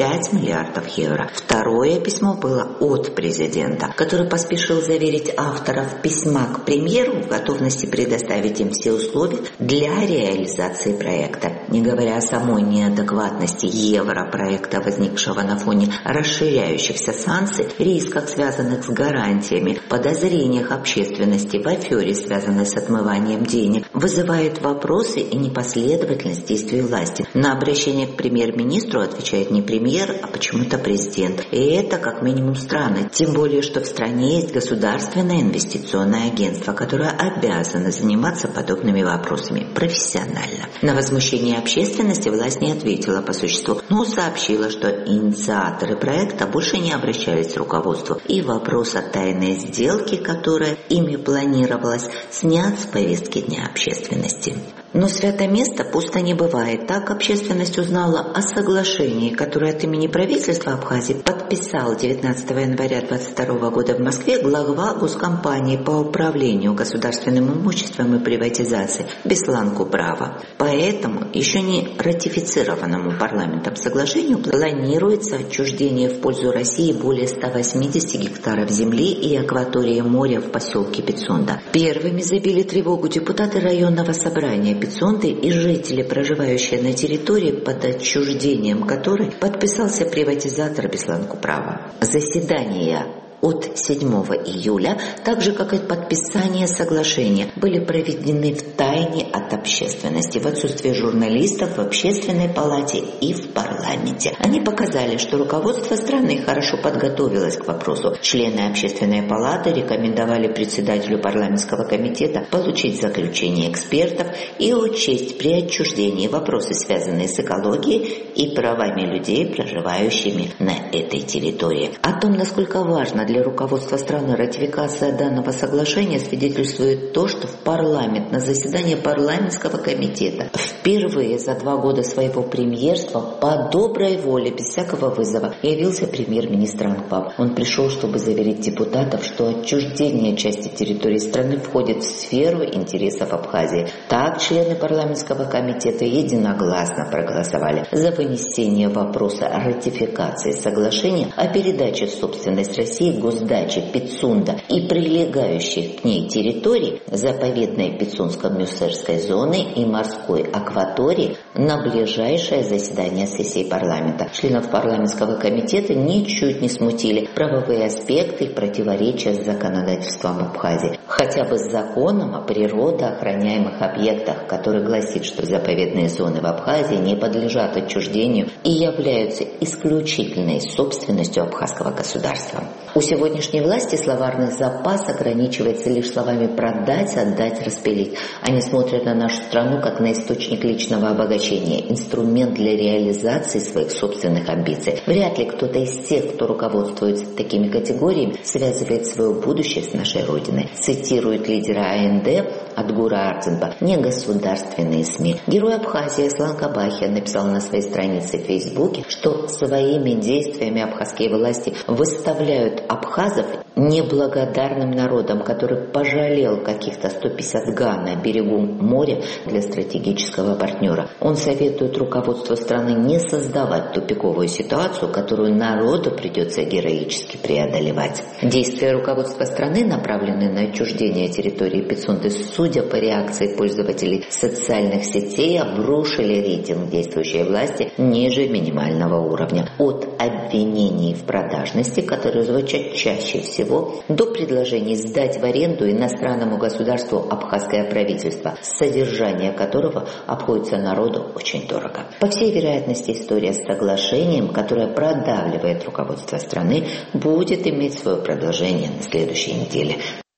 пять миллиардов евро. Второе письмо было от президента, который поспешил заверить авторов письма к премьеру в готовности предоставить им все условия для реализации проекта. Не говоря о самой неадекватности европроекта, возникшего на фоне расширяющихся санкций, рисках, связанных с гарантиями, подозрениях общественности в афере, связанной с отмыванием денег, вызывает вопросы и непоследовательность действий власти. На обращение к премьер-министру отвечает не премьер, а почему-то президент. И это как минимум странно. Тем более, что в стране есть государственное инвестиционное агентство, которое обязано заниматься подобными вопросами профессионально. На возмущение общественности власть не ответила по существу, но сообщила, что инициаторы проекта больше не обращались к руководству, и вопрос о тайной сделке, которая ими планировалась, снят с повестки дня общественности. Но святое место пусто не бывает. Так общественность узнала о соглашении, которое от имени правительства Абхазии подписал девятнадцатого января две тысячи двадцать второго года в Москве глава госкомпании по управлению государственным имуществом и приватизации Беслан Кубрава. Поэтому еще не ратифицированному парламентом соглашению планируется отчуждение в пользу России более ста восьмидесяти гектаров земли и акватории моря в поселке Пицунда. Первыми забили тревогу депутаты районного собрания Пицунды и жители, проживающие на территории, под отчуждением которой подписался приватизатор Беслан Кубрава. Заседание от седьмого июля, так же как и подписание соглашения, были проведены в тайне от общественности, в отсутствии журналистов в Общественной палате и в парламенте. Они показали, что руководство страны хорошо подготовилось к вопросу. Члены Общественной палаты рекомендовали председателю парламентского комитета получить заключение экспертов и учесть при отчуждении вопросы, связанные с экологией и правами людей, проживающими на этой территории. О том, насколько важно для Для руководства страны ратификация данного соглашения, свидетельствует то, что в парламент на заседание парламентского комитета впервые за два года своего премьерства по доброй воле, без всякого вызова, явился премьер-министр Ангпаб. Он пришел, чтобы заверить депутатов, что отчуждение части территории страны входит в сферу интересов Абхазии. Так члены парламентского комитета единогласно проголосовали за вынесение вопроса о ратификации соглашения о передаче в собственность России госдачи Пицунда и прилегающих к ней территорий заповедной Пицунско-Мюссерской зоны и морской акватории на ближайшее заседание сессии парламента. Членов парламентского комитета ничуть не смутили правовые аспекты и противоречия с законодательством Абхазии. Хотя бы с законом о природоохраняемых объектах, который гласит, что заповедные зоны в Абхазии не подлежат отчуждению и являются исключительной собственностью абхазского государства. У сегодняшней власти словарный запас ограничивается лишь словами «продать», «отдать», «распилить». Они смотрят на нашу страну как на источник личного обогащения, инструмент для реализации своих собственных амбиций. Вряд ли кто-то из тех, кто руководствуется такими категориями, связывает свое будущее с нашей Родиной. Цитирует лидера АНД Адгура Ардзенба негосударственные СМИ. Герой Абхазии Аслан Кабахия написал на своей странице в Фейсбуке, что своими действиями абхазские власти выставляют абхазов неблагодарным народом, который пожалел каких-то сто пятьдесят га на берегу моря для стратегического партнера. Он советует руководству страны не создавать тупиковую ситуацию, которую народу придется героически преодолевать. Действия руководства страны, направленные на отчуждение территории Пицунды, судя по реакции пользователей социальных сетей, обрушили рейтинг действующей власти ниже минимального уровня. От обвинений в продажности, которые звучат чаще всего, до предложений сдать в аренду иностранному государству абхазское правительство, содержание которого обходится народу очень дорого. По всей вероятности, история с соглашением, которое продавливает руководство страны, будет иметь свое продолжение на следующей неделе.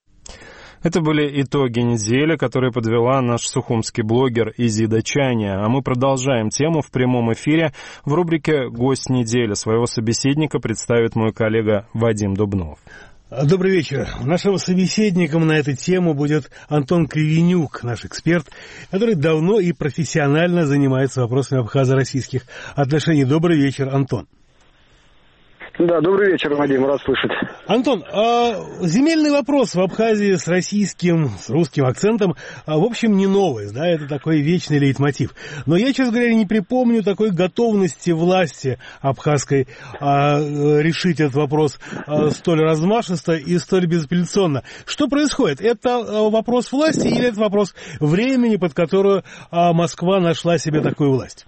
Это были итоги недели, которые подвела наш сухумский блогер Изида Чаня. А мы продолжаем тему в прямом эфире. В рубрике «Гость недели» своего собеседника представит мой коллега Вадим Дубнов. Добрый вечер. Нашим собеседником на эту тему будет Антон Кривенюк, наш эксперт, который давно и профессионально занимается вопросами абхазо-российских отношений. Добрый вечер, Антон. Да, добрый вечер, Вадим, рад слышать. Антон, а земельный вопрос в Абхазии с российским, с русским акцентом, а, в общем, не новый, да, это такой вечный лейтмотив. Но я, честно говоря, не припомню такой готовности власти абхазской а, решить этот вопрос а, столь размашисто и столь безапелляционно. Что происходит? Это а, вопрос власти или это вопрос времени, под которую а, Москва нашла себе такую власть?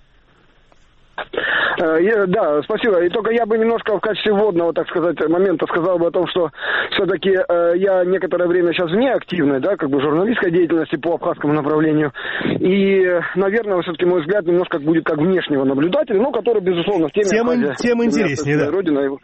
Да, спасибо. И только я бы немножко в качестве вводного, так сказать, момента сказал бы о том, что все-таки э, я некоторое время сейчас вне активной, да, как бы журналистской деятельности по абхазскому направлению. И, наверное, все-таки мой взгляд немножко будет как внешнего наблюдателя, ну, который, безусловно, в теме... Тем, Абхазия, тем интереснее, да. Родина,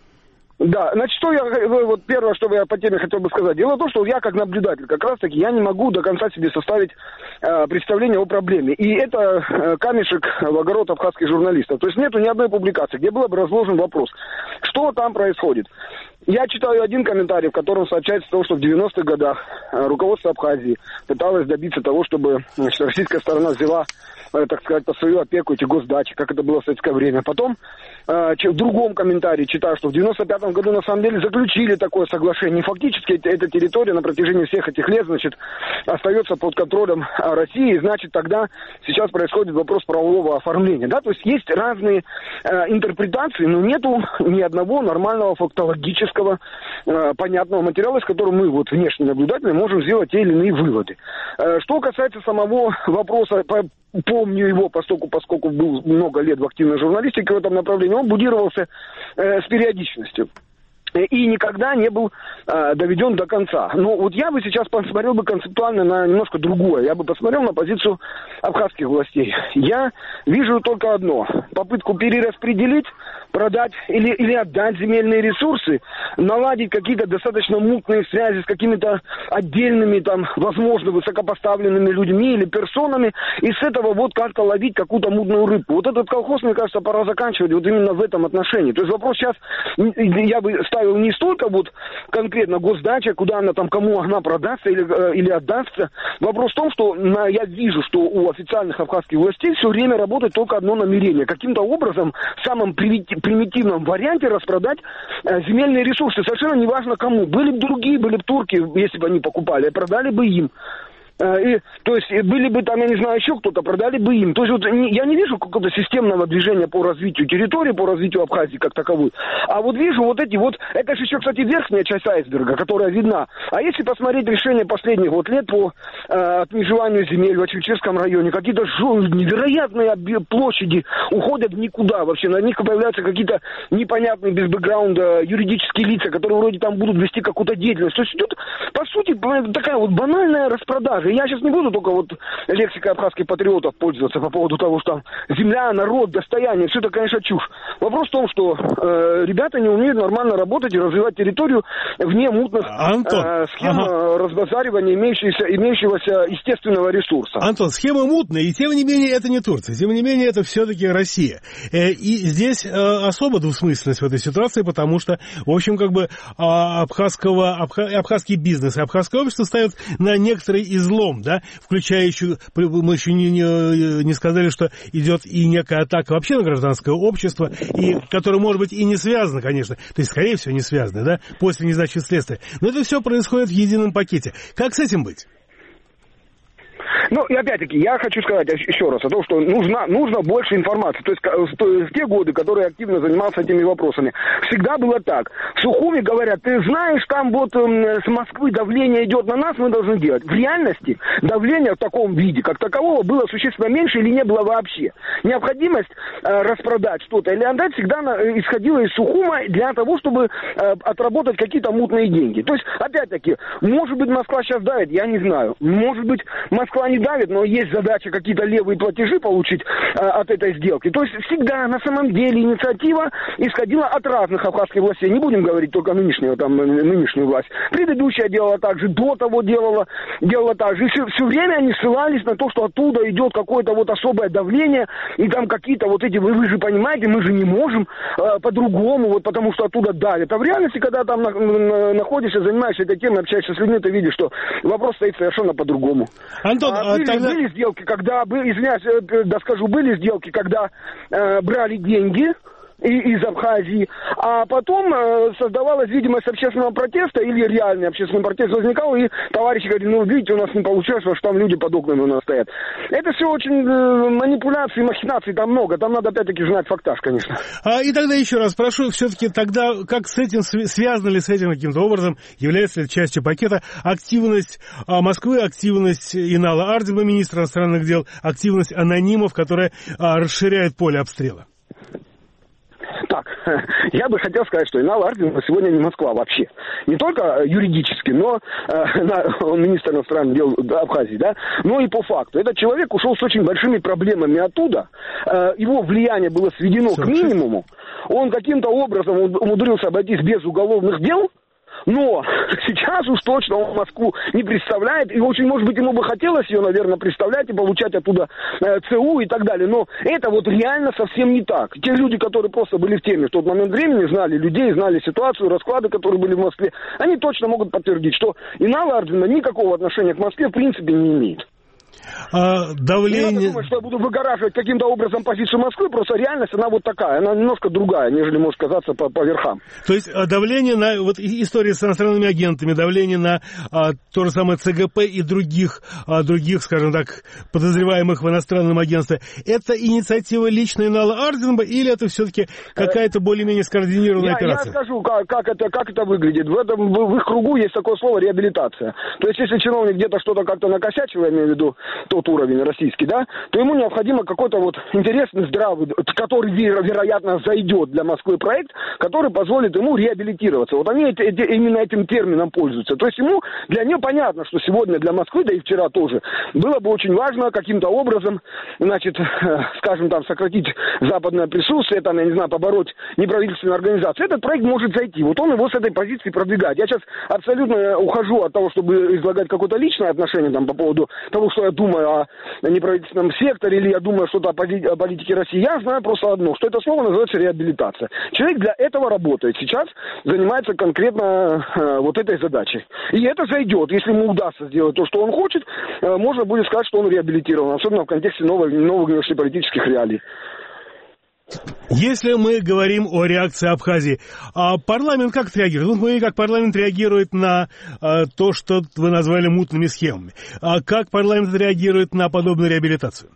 да, значит, что я, вот первое, что я по теме хотел бы сказать. Дело в том, что я как наблюдатель, как раз-таки, я не могу до конца себе составить э, представление о проблеме. И это э, камешек в огород абхазских журналистов. То есть нету ни одной публикации, где был бы разложен вопрос, что там происходит. Я читаю один комментарий, в котором сообщается то, что в девяностых годах э, руководство Абхазии пыталось добиться того, чтобы, значит, российская сторона взяла, э, так сказать, под свою опеку эти госдачи, как это было в советское время. Потом э, в другом комментарии читаю, что в девяносто пятом году на самом деле заключили такое соглашение. И фактически эта территория на протяжении всех этих лет, значит, остается под контролем России. И, значит, тогда сейчас происходит вопрос правового оформления. Да? То есть есть разные э, интерпретации, но нету ни одного нормального фактологического э, понятного материала, из которого мы, вот, внешние наблюдатели, можем сделать те или иные выводы. Э, что касается самого вопроса, по, помню его, поскольку, поскольку был много лет в активной журналистике в этом направлении, он будировался э, с периодичностью. И никогда не был э, доведен до конца. Но вот я бы сейчас посмотрел бы концептуально на немножко другое. Я бы посмотрел на позицию абхазских властей. Я вижу только одно. Попытку перераспределить, продать или, или отдать земельные ресурсы, наладить какие-то достаточно мутные связи с какими-то отдельными, там, возможно, высокопоставленными людьми или персонами, и с этого вот как-то ловить какую-то мутную рыбку. Вот этот колхоз, мне кажется, пора заканчивать вот именно в этом отношении. То есть вопрос сейчас, я бы ставил не столько вот конкретно госдача, куда она там, кому она продастся или, или отдастся. Вопрос в том, что на, я вижу, что у официальных абхазских властей все время работает только одно намерение. Каким-то образом в самом примитивном варианте распродать э, земельные ресурсы. Совершенно неважно кому. Были бы другие, были бы турки, если бы они покупали, продали бы им. И, то есть были бы там, я не знаю, еще кто-то, продали бы им. То есть вот я не вижу какого-то системного движения по развитию территории, по развитию Абхазии как таковой. А вот вижу вот эти вот, это же еще, кстати, верхняя часть айсберга, которая видна. А если посмотреть решения последних вот лет по э, отмежеванию земель в Ачевчевском районе, какие-то невероятные площади уходят в никуда вообще. На них появляются какие-то непонятные без бэкграунда юридические лица, которые вроде там будут вести какую-то деятельность. То есть идет, по сути, такая вот банальная распродажа. Я сейчас не буду только вот лексикой абхазских патриотов пользоваться по поводу того, что там земля, народ, достояние, все это, конечно, чушь. Вопрос в том, что э, ребята не умеют нормально работать и развивать территорию вне мутных э, схем ага. разбазаривания имеющегося, имеющегося естественного ресурса. Антон, схема мутная, и тем не менее это не Турция, тем не менее это все-таки Россия. Э, и здесь э, особо двусмысленность в этой ситуации, потому что, в общем, как бы абхазского, абха, абхазский бизнес и абхазское общество ставят на некоторые излом, да, включающую, мы еще не, не, не сказали, что идет и некая атака вообще на гражданское общество, и, которое, может быть, и не связано, конечно, то есть, скорее всего, не связано, да, после незначительного следствия. Но это все происходит в едином пакете. Как с этим быть? Ну, и опять-таки, я хочу сказать еще раз о том, что нужна, нужно больше информации. То есть в те годы, которые я активно занимался этими вопросами, всегда было так. В Сухуми говорят, ты знаешь, там вот э, с Москвы давление идет на нас, мы должны делать. В реальности давление в таком виде, как такового, было существенно меньше или не было вообще. Необходимость э, распродать что-то или отдать всегда на, э, исходила из Сухума для того, чтобы э, отработать какие-то мутные деньги. То есть, опять-таки, может быть, Москва сейчас давит, я не знаю. Может быть, Москва не давит, но есть задача какие-то левые платежи получить э, от этой сделки. То есть всегда на самом деле инициатива исходила от разных абхазских властей. Не будем говорить только нынешнего, там, нынешнюю власть. Предыдущая делала так же, до того делала, делала так же. И все, все время они ссылались на то, что оттуда идет какое-то вот особое давление, и там какие-то вот эти, вы, вы же понимаете, мы же не можем э, по-другому, вот потому что оттуда давят. А в реальности, когда там на, на, находишься, занимаешься этой темой, общаешься с людьми, ты видишь, что вопрос стоит совершенно по-другому. Антон, а, были, тогда... были сделки, когда, были, извиняюсь, да скажу, были сделки, когда э, брали деньги, и из Абхазии, а потом э, создавалась видимость общественного протеста или реальный общественный протест возникал, и товарищи говорили, ну, видите, у нас не получается, что там люди под окнами у нас стоят. Это все очень э, манипуляции, махинации там много, там надо опять-таки знать фактаж, конечно. А, и тогда еще раз прошу, все-таки тогда, как с этим, связано ли с этим каким-то образом, является ли частью пакета активность а, Москвы, активность Инала Ардиба, министра иностранных дел, активность анонимов, которая а, расширяет поле обстрела? Так, я бы хотел сказать, что Инал Ардин сегодня не Москва вообще. Не только юридически, но э, он министр иностранных дел Абхазии, да, но и по факту. Этот человек ушел с очень большими проблемами оттуда. Э, его влияние было сведено Все к минимуму. Он каким-то образом умудрился обойтись без уголовных дел. Но сейчас уж точно он Москву не представляет, и очень, может быть, ему бы хотелось ее, наверное, представлять и получать оттуда э, ЦУ и так далее. Но это вот реально совсем не так. Те люди, которые просто были в теме в тот момент времени, знали людей, знали ситуацию, расклады, которые были в Москве, они точно могут подтвердить, что Инал Ардин никакого отношения к Москве в принципе не имеет. А, давление... Не надо думать, что я буду выгораживать каким-то образом позицию Москвы, просто реальность, она вот такая, она немножко другая, нежели может казаться по, по верхам. То есть давление на, вот история с иностранными агентами, давление на а, то же самое ЦГП и других, а, других, скажем так, подозреваемых в иностранном агентстве, это инициатива лично Инала Ардинба или это все-таки какая-то более-менее скоординированная я, операция? Я скажу, как, как, это, как это выглядит. В, этом, в, в их кругу есть такое слово реабилитация. То есть, если чиновник где-то что-то как-то накосячил, я имею в виду, тот уровень российский, да, то ему необходимо какой-то вот интересный, здравый, который, веро- вероятно, зайдет для Москвы проект, который позволит ему реабилитироваться. Вот они эти, эти, именно этим термином пользуются. То есть ему, для него понятно, что сегодня для Москвы, да и вчера тоже, было бы очень важно каким-то образом, значит, скажем, там, сократить западное присутствие, там, я не знаю, побороть неправительственные организации. Этот проект может зайти. Вот он его с этой позиции продвигает. Я сейчас абсолютно ухожу от того, чтобы излагать какое-то личное отношение там, по поводу того, что я думаю о неправительственном секторе, или я думаю что-то о политике России. Я знаю просто одно, что это слово называется реабилитация. Человек для этого работает. Сейчас занимается конкретно э, вот этой задачей. И это зайдет. Если ему удастся сделать то, что он хочет, э, можно будет сказать, что он реабилитирован. Особенно в контексте новых, новых внешнеполитических реалий. Если мы говорим о реакции Абхазии, а парламент как реагирует? Ну, мы как парламент реагирует на а, то, что вы назвали мутными схемами. А как парламент реагирует на подобную реабилитацию?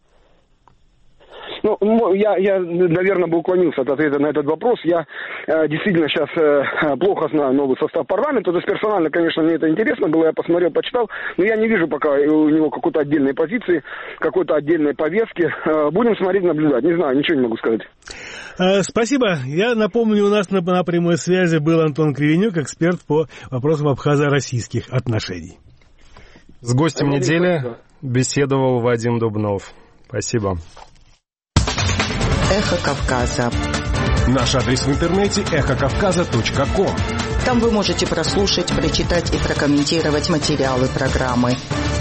Ну, я, я, наверное, бы уклонился от ответа на этот вопрос. Я э, действительно сейчас э, плохо знаю новый состав парламента. То есть персонально, конечно, мне это интересно было. Я посмотрел, почитал. Но я не вижу пока у него какой-то отдельной позиции, какой-то отдельной повестки. Э, будем смотреть, наблюдать. Не знаю, ничего не могу сказать. Спасибо. Я напомню, у нас на, на прямой связи был Антон Кривенюк, эксперт по вопросам абхазо-российских отношений. С гостем недели беседовал Вадим Дубнов. Спасибо. Эхо Кавказа. Наш адрес в интернете эхо кавказа точка ком. Там вы можете прослушать, прочитать и прокомментировать материалы программы.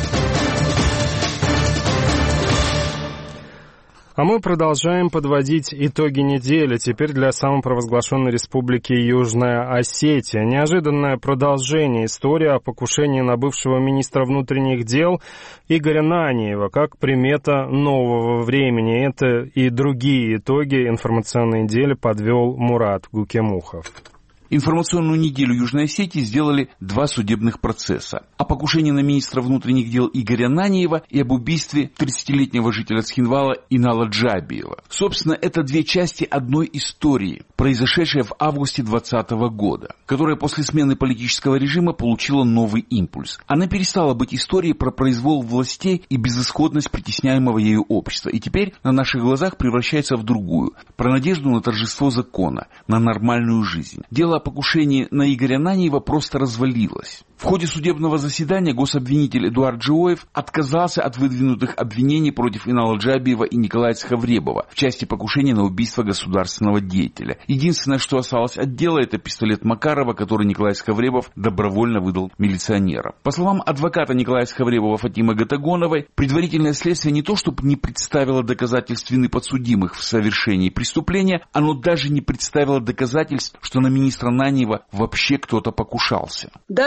А мы продолжаем подводить итоги недели. Теперь для самопровозглашенной республики Южная Осетия. Неожиданное продолжение истории о покушении на бывшего министра внутренних дел Игоря Наниева как примета нового времени. Это и другие итоги информационной недели подвел Мурат Гукемухов. Информационную неделю Южной Осетии сделали два судебных процесса. О покушении на министра внутренних дел Игоря Наниева и об убийстве тридцатилетнего жителя Цхинвала Инала Джабиева. Собственно, это две части одной истории, произошедшей в августе двадцатого года, которая после смены политического режима получила новый импульс. Она перестала быть историей про произвол властей и безысходность притесняемого ею общества, и теперь на наших глазах превращается в другую, про надежду на торжество закона, на нормальную жизнь. Дело о покушении на Игоря Наниева просто развалилось. В ходе судебного заседания гособвинитель Эдуард Джиоев отказался от выдвинутых обвинений против Инала Джабиева и Николая Цхавребова в части покушения на убийство государственного деятеля. Единственное, что осталось от дела, это пистолет Макарова, который Николай Цхавребов добровольно выдал милиционерам. По словам адвоката Николая Цхавребова Фатимы Гатагоновой, предварительное следствие не то чтобы не представило доказательств вины подсудимых в совершении преступления, оно даже не представило доказательств, что на министра Наниева вообще кто-то покушался. Даже не было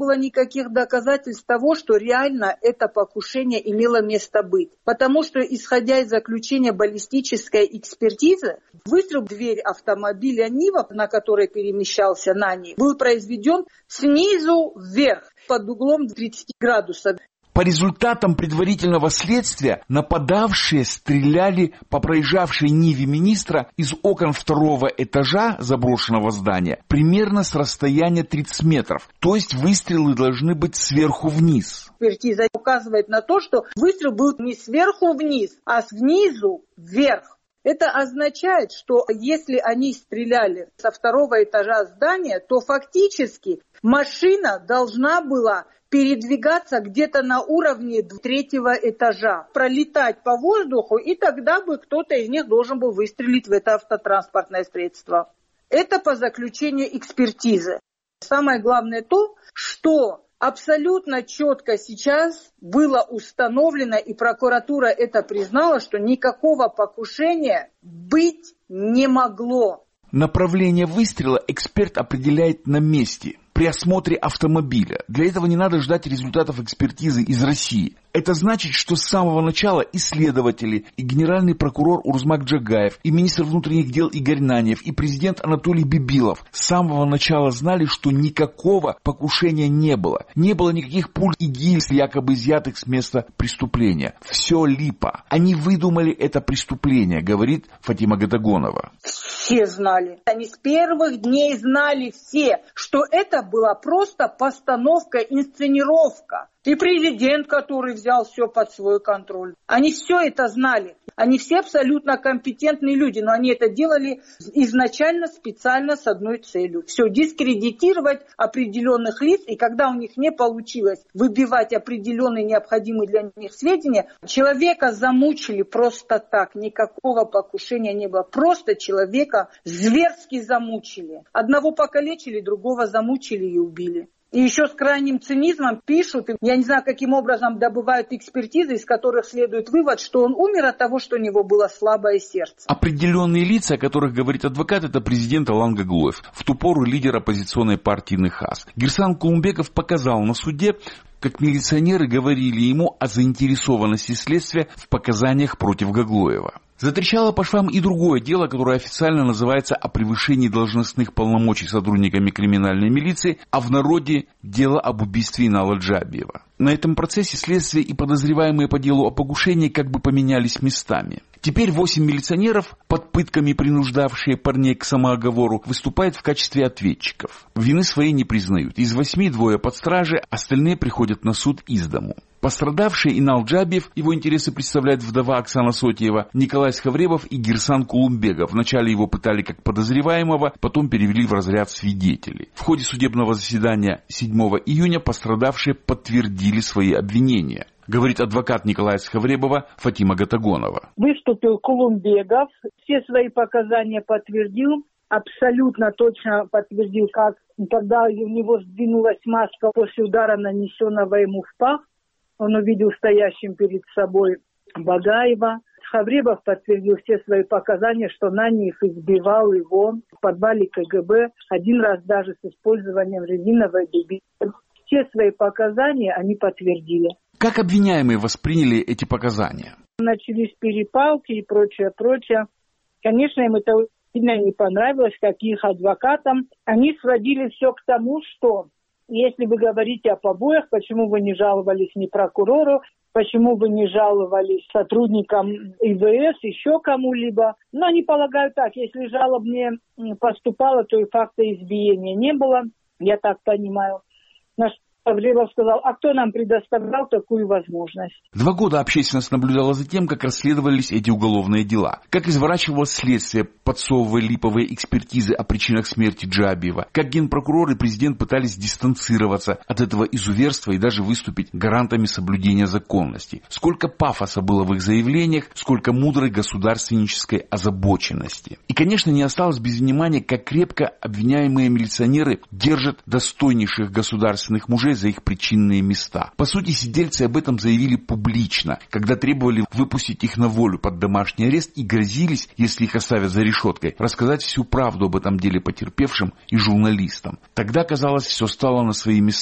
было никаких доказательств того, что реально это покушение имело место быть. Потому что, исходя из заключения баллистической экспертизы, выстрел в дверь автомобиля Нива, на которой перемещался Нани, был произведен снизу вверх, под углом тридцать градусов. По результатам предварительного следствия нападавшие стреляли по проезжавшей Ниве министра из окон второго этажа заброшенного здания примерно с расстояния тридцать метров. То есть выстрелы должны быть сверху вниз. Экспертиза указывает на то, что выстрел был не сверху вниз, а снизу вверх. Это означает, что если они стреляли со второго этажа здания, то фактически машина должна была передвигаться где-то на уровне третьего этажа, пролетать по воздуху, и тогда бы кто-то из них должен был выстрелить в это автотранспортное средство. Это по заключению экспертизы. Самое главное то, что абсолютно четко сейчас было установлено, и прокуратура это признала, что никакого покушения быть не могло. Направление выстрела эксперт определяет на месте, при осмотре автомобиля. Для этого не надо ждать результатов экспертизы из России. Это значит, что с самого начала и следователи, и генеральный прокурор Урзмак Джагаев, и министр внутренних дел Игорь Наньев, и президент Анатолий Бибилов с самого начала знали, что никакого покушения не было. Не было никаких пуль и гильз, якобы изъятых с места преступления. Все липа. Они выдумали это преступление, говорит Фатима Гатагонова. Все знали. Они с первых дней знали все, что это была просто постановка, инсценировка. И президент, который взял все под свой контроль. Они все это знали. Они все абсолютно компетентные люди, но они это делали изначально специально с одной целью. Все, дискредитировать определенных лиц, и когда у них не получилось выбивать определенные необходимые для них сведения, человека замучили просто так, никакого покушения не было. Просто человека зверски замучили. Одного покалечили, другого замучили и убили. И еще с крайним цинизмом пишут, я не знаю, каким образом добывают экспертизы, из которых следует вывод, что он умер от того, что у него было слабое сердце. Определенные лица, о которых говорит адвокат, это президент Алан Гаглоев, в ту пору лидер оппозиционной партии Нехас. Гирсан Кулумбеков показал на суде, как милиционеры говорили ему о заинтересованности следствия в показаниях против Гаглоева. Затрещало по швам и другое дело, которое официально называется о превышении должностных полномочий сотрудниками криминальной милиции, а в народе дело об убийстве Инала Джабиева. На этом процессе следствие и подозреваемые по делу о покушении как бы поменялись местами. Теперь восемь милиционеров, под пытками принуждавшие парней к самооговору, выступают в качестве ответчиков. Вины своей не признают. Из восьми двое под стражей, остальные приходят на суд из дому. Пострадавшие Инал Джабиев, его интересы представляет вдова Оксана Сотиева, Николай Схавребов и Гирсан Кулумбеков. Вначале его пытали как подозреваемого, потом перевели в разряд свидетелей. В ходе судебного заседания седьмого июня пострадавшие подтвердили свои обвинения. Говорит адвокат Николая Схавребова Фатима Гатагонова. Выступил Кулумбеков, все свои показания подтвердил, абсолютно точно подтвердил, как когда у него сдвинулась маска после удара, нанесенного ему в пах, он увидел стоящим перед собой Багаева. Схавребов подтвердил все свои показания, что Наньев избивал его в подвале КГБ, один раз даже с использованием резиновой дубинки. Все свои показания они подтвердили. Как обвиняемые восприняли эти показания? Начались перепалки и прочее, прочее. Конечно, им это сильно не понравилось, как их адвокатам. Они сводили все к тому, что если вы говорите о побоях, почему вы не жаловались ни прокурору, почему вы не жаловались сотрудникам ИВС, еще кому-либо. Но они полагают так, если жалоб не поступало, то и факта избиения не было, я так понимаю. Наш Схавребов сказал, а кто нам предоставлял такую возможность? Два года общественность наблюдала за тем, как расследовались эти уголовные дела, как изворачивалось следствие, подсовывая липовые экспертизы о причинах смерти Джабиева, как генпрокурор и президент пытались дистанцироваться от этого изуверства и даже выступить гарантами соблюдения законности. Сколько пафоса было в их заявлениях, сколько мудрой государственнической озабоченности. И, конечно, не осталось без внимания, как крепко обвиняемые милиционеры держат достойнейших государственных мужей за их причинные места. По сути, сидельцы об этом заявили публично, когда требовали выпустить их на волю под домашний арест и грозились, если их оставят за решеткой, рассказать всю правду об этом деле потерпевшим и журналистам. Тогда, казалось, все стало на свои места.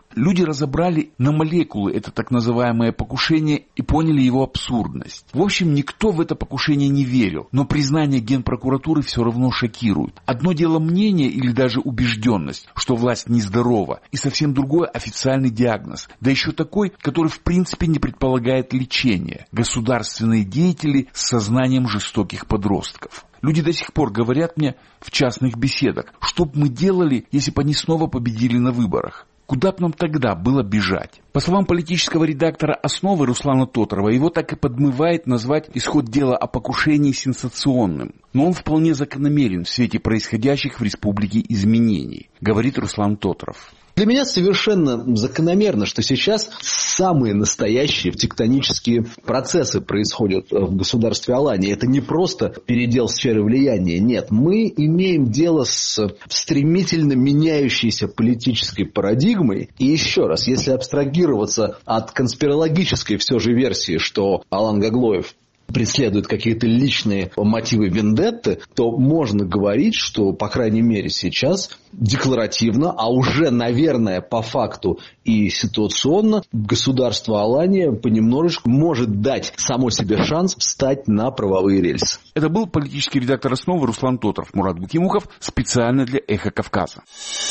Люди разобрали на молекулы это так называемое покушение и поняли его абсурдность. В общем, никто в это покушение не верил, но признание Генпрокуратуры все равно шокирует. Одно дело мнение или даже убежденность, что власть нездорова, и совсем другое официальный диагноз, да еще такой, который в принципе не предполагает лечения. Государственные деятели с сознанием жестоких подростков. Люди до сих пор говорят мне в частных беседах, что бы мы делали, если бы они снова победили на выборах. Куда бы нам тогда было бежать? По словам политического редактора «Основы» Руслана Тотрова, его так и подмывает назвать исход дела о покушении сенсационным. Но он вполне закономерен в свете происходящих в республике изменений, говорит Руслан Тотров. Для меня совершенно закономерно, что сейчас самые настоящие тектонические процессы происходят в государстве Алании. Это не просто передел сферы влияния. Нет, мы имеем дело с стремительно меняющейся политической парадигмой. И еще раз, если абстрагироваться от конспирологической все же версии, что Алан Гаглоев преследует какие-то личные мотивы вендетты, то можно говорить, что, по крайней мере, сейчас декларативно, а уже, наверное, по факту и ситуационно, государство Алания понемножечку может дать само себе шанс встать на правовые рельсы. Это был политический редактор «Основы» Руслан Тотров. Мурат Букимухов специально для «Эхо Кавказа».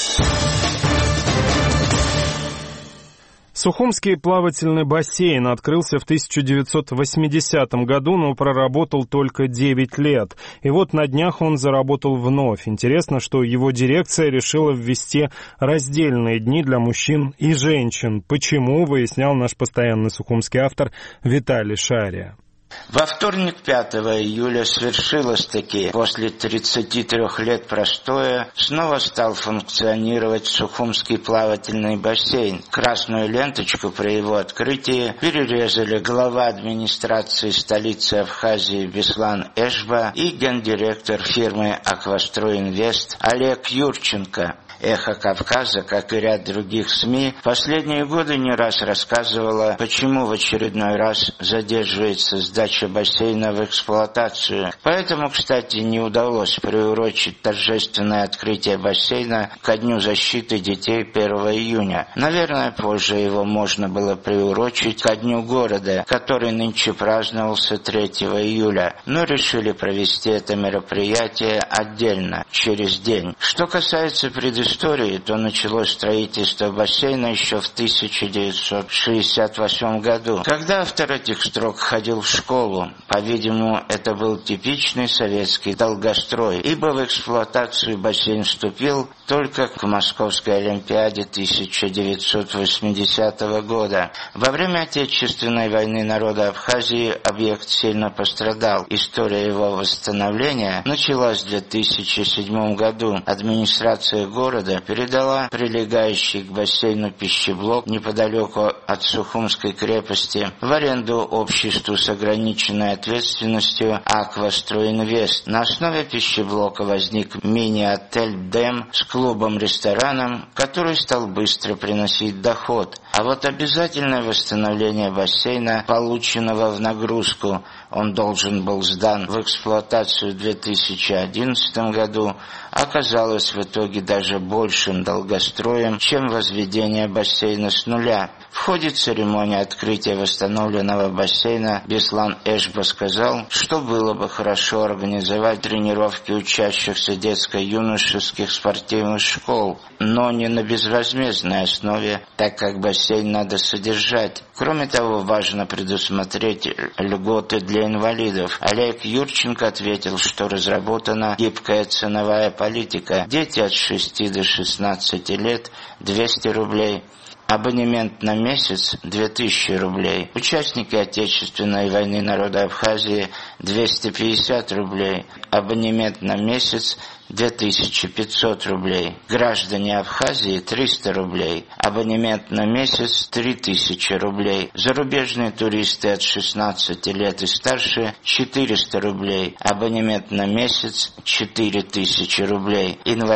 Сухумский плавательный бассейн открылся в тысяча девятьсот восьмидесятом году, но проработал только девять лет. И вот на днях он заработал вновь. Интересно, что его дирекция решила ввести раздельные дни для мужчин и женщин. Почему, выяснял наш постоянный сухумский автор Виталий Шария. Во вторник, пятого июля, свершилось-таки, после тридцати трёх лет простоя, снова стал функционировать Сухумский плавательный бассейн. Красную ленточку при его открытии перерезали глава администрации столицы Абхазии Беслан Эшба и гендиректор фирмы «Аквастройинвест» Олег Юрченко. «Эхо Кавказа», как и ряд других СМИ, в последние годы не раз рассказывала, почему в очередной раз задерживается сдача бассейна в эксплуатацию. Поэтому, кстати, не удалось приурочить торжественное открытие бассейна ко Дню защиты детей первого июня. Наверное, позже его можно было приурочить ко Дню города, который нынче праздновался третьего июля. Но решили провести это мероприятие отдельно, через день. Что касается предыстории, истории, то началось строительство бассейна еще в тысяча девятьсот шестьдесят восьмом году, когда автор этих строк ходил в школу. По-видимому, это был типичный советский долгострой, ибо в эксплуатацию бассейн вступил только к Московской Олимпиаде тысяча девятьсот восьмидесятого года. Во время Отечественной войны народа Абхазии объект сильно пострадал. История его восстановления началась в две тысячи седьмом году. Администрация города передала прилегающий к бассейну пищеблок неподалеку от Сухумской крепости в аренду обществу с ограниченной ответственностью «Аквастройинвест». На основе пищеблока возник мини-отель «Дэм» с клубом-рестораном, который стал быстро приносить доход. А вот обязательное восстановление бассейна, полученного в нагрузку, он должен был сдан в эксплуатацию в две тысячи одиннадцатом году, оказалось в итоге даже большим долгостроем, чем возведение бассейна с нуля. В ходе церемонии открытия восстановленного бассейна Беслан Эшба сказал, что было бы хорошо организовать тренировки учащихся детско-юношеских спортивных школ, но не на безвозмездной основе, так как бассейн надо содержать. Кроме того, важно предусмотреть льготы для инвалидов. Олег Юрченко ответил, что разработана гибкая ценовая политика. Дети от шести до шестнадцати лет – двести рублей. Абонемент на месяц – две тысячи рублей. Участники Отечественной войны народа Абхазии – двести пятьдесят рублей. Абонемент на месяц – две тысячи пятьсот рублей. Граждане Абхазии – триста рублей. Абонемент на месяц – три тысячи рублей. Зарубежные туристы от шестнадцати лет и старше – четыреста рублей. Абонемент на месяц – четыре тысячи рублей.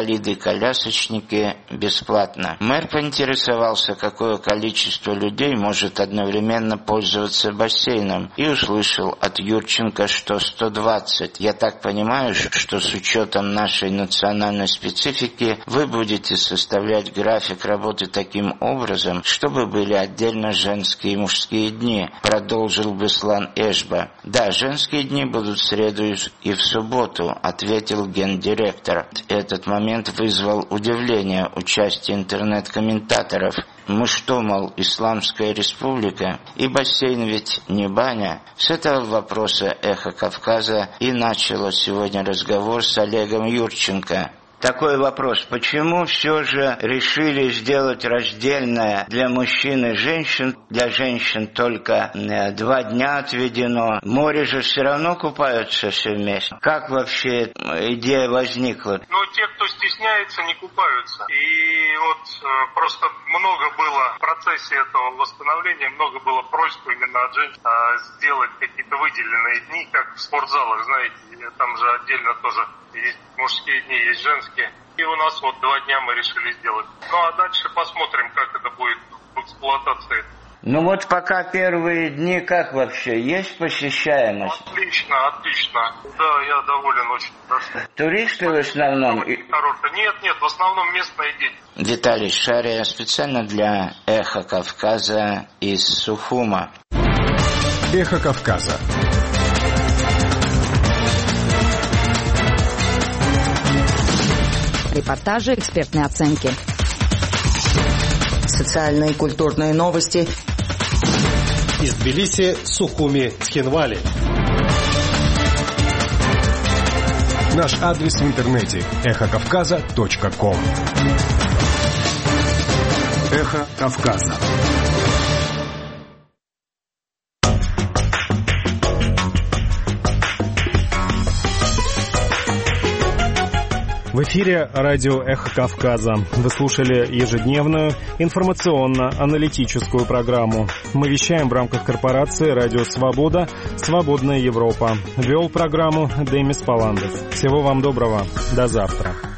Инвалиды-колясочники – бесплатно. Мэр поинтересовался, какое количество людей может одновременно пользоваться бассейном, и услышал от Юрченко, что сто двадцать. Я так понимаю, что с учетом нашей вашей национальной специфики вы будете составлять график работы таким образом, чтобы были отдельно женские и мужские дни, продолжил Беслан Эшба. Да, женские дни будут в среду и в субботу, ответил гендиректор. Этот момент вызвал удивление у части интернет-комментаторов. Мы что, мол, Исламская республика? И бассейн ведь не баня? С этого вопроса «Эхо Кавказа» и начало сегодня разговор с Олегом Юрченко. Такой вопрос. Почему все же решили сделать раздельное для мужчин и женщин? Для женщин только э, два дня отведено. В море же все равно купаются все вместе. Как вообще идея возникла? Ну, те, кто стесняется, не купаются. И вот э, просто много было в процессе этого восстановления, много было просьб именно от женщин э, сделать какие-то выделенные дни, как в спортзалах, знаете, там же отдельно тоже есть мужские дни, есть женские. И у нас вот два дня мы решили сделать. Ну а дальше посмотрим, как это будет в эксплуатации. Ну вот пока первые дни, как вообще? Есть посещаемость? Отлично, отлично. Да, я доволен очень. Хорошо. Туристы в основном? Хорошие. Нет, нет, в основном местные дети. Виталий Шария специально для «Эхо Кавказа» из Сухума. «Эхо Кавказа». Репортажи, экспертные оценки. Социальные и культурные новости. Из Тбилиси, Сухуми, Цхинвали. Наш адрес в интернете эхо кавказа точка ком. Эхо Кавказа. В эфире радио «Эхо Кавказа». Вы слушали ежедневную информационно-аналитическую программу. Мы вещаем в рамках корпорации «Радио Свобода. Свободная Европа». Вел программу Демис Паландов. Всего вам доброго. До завтра.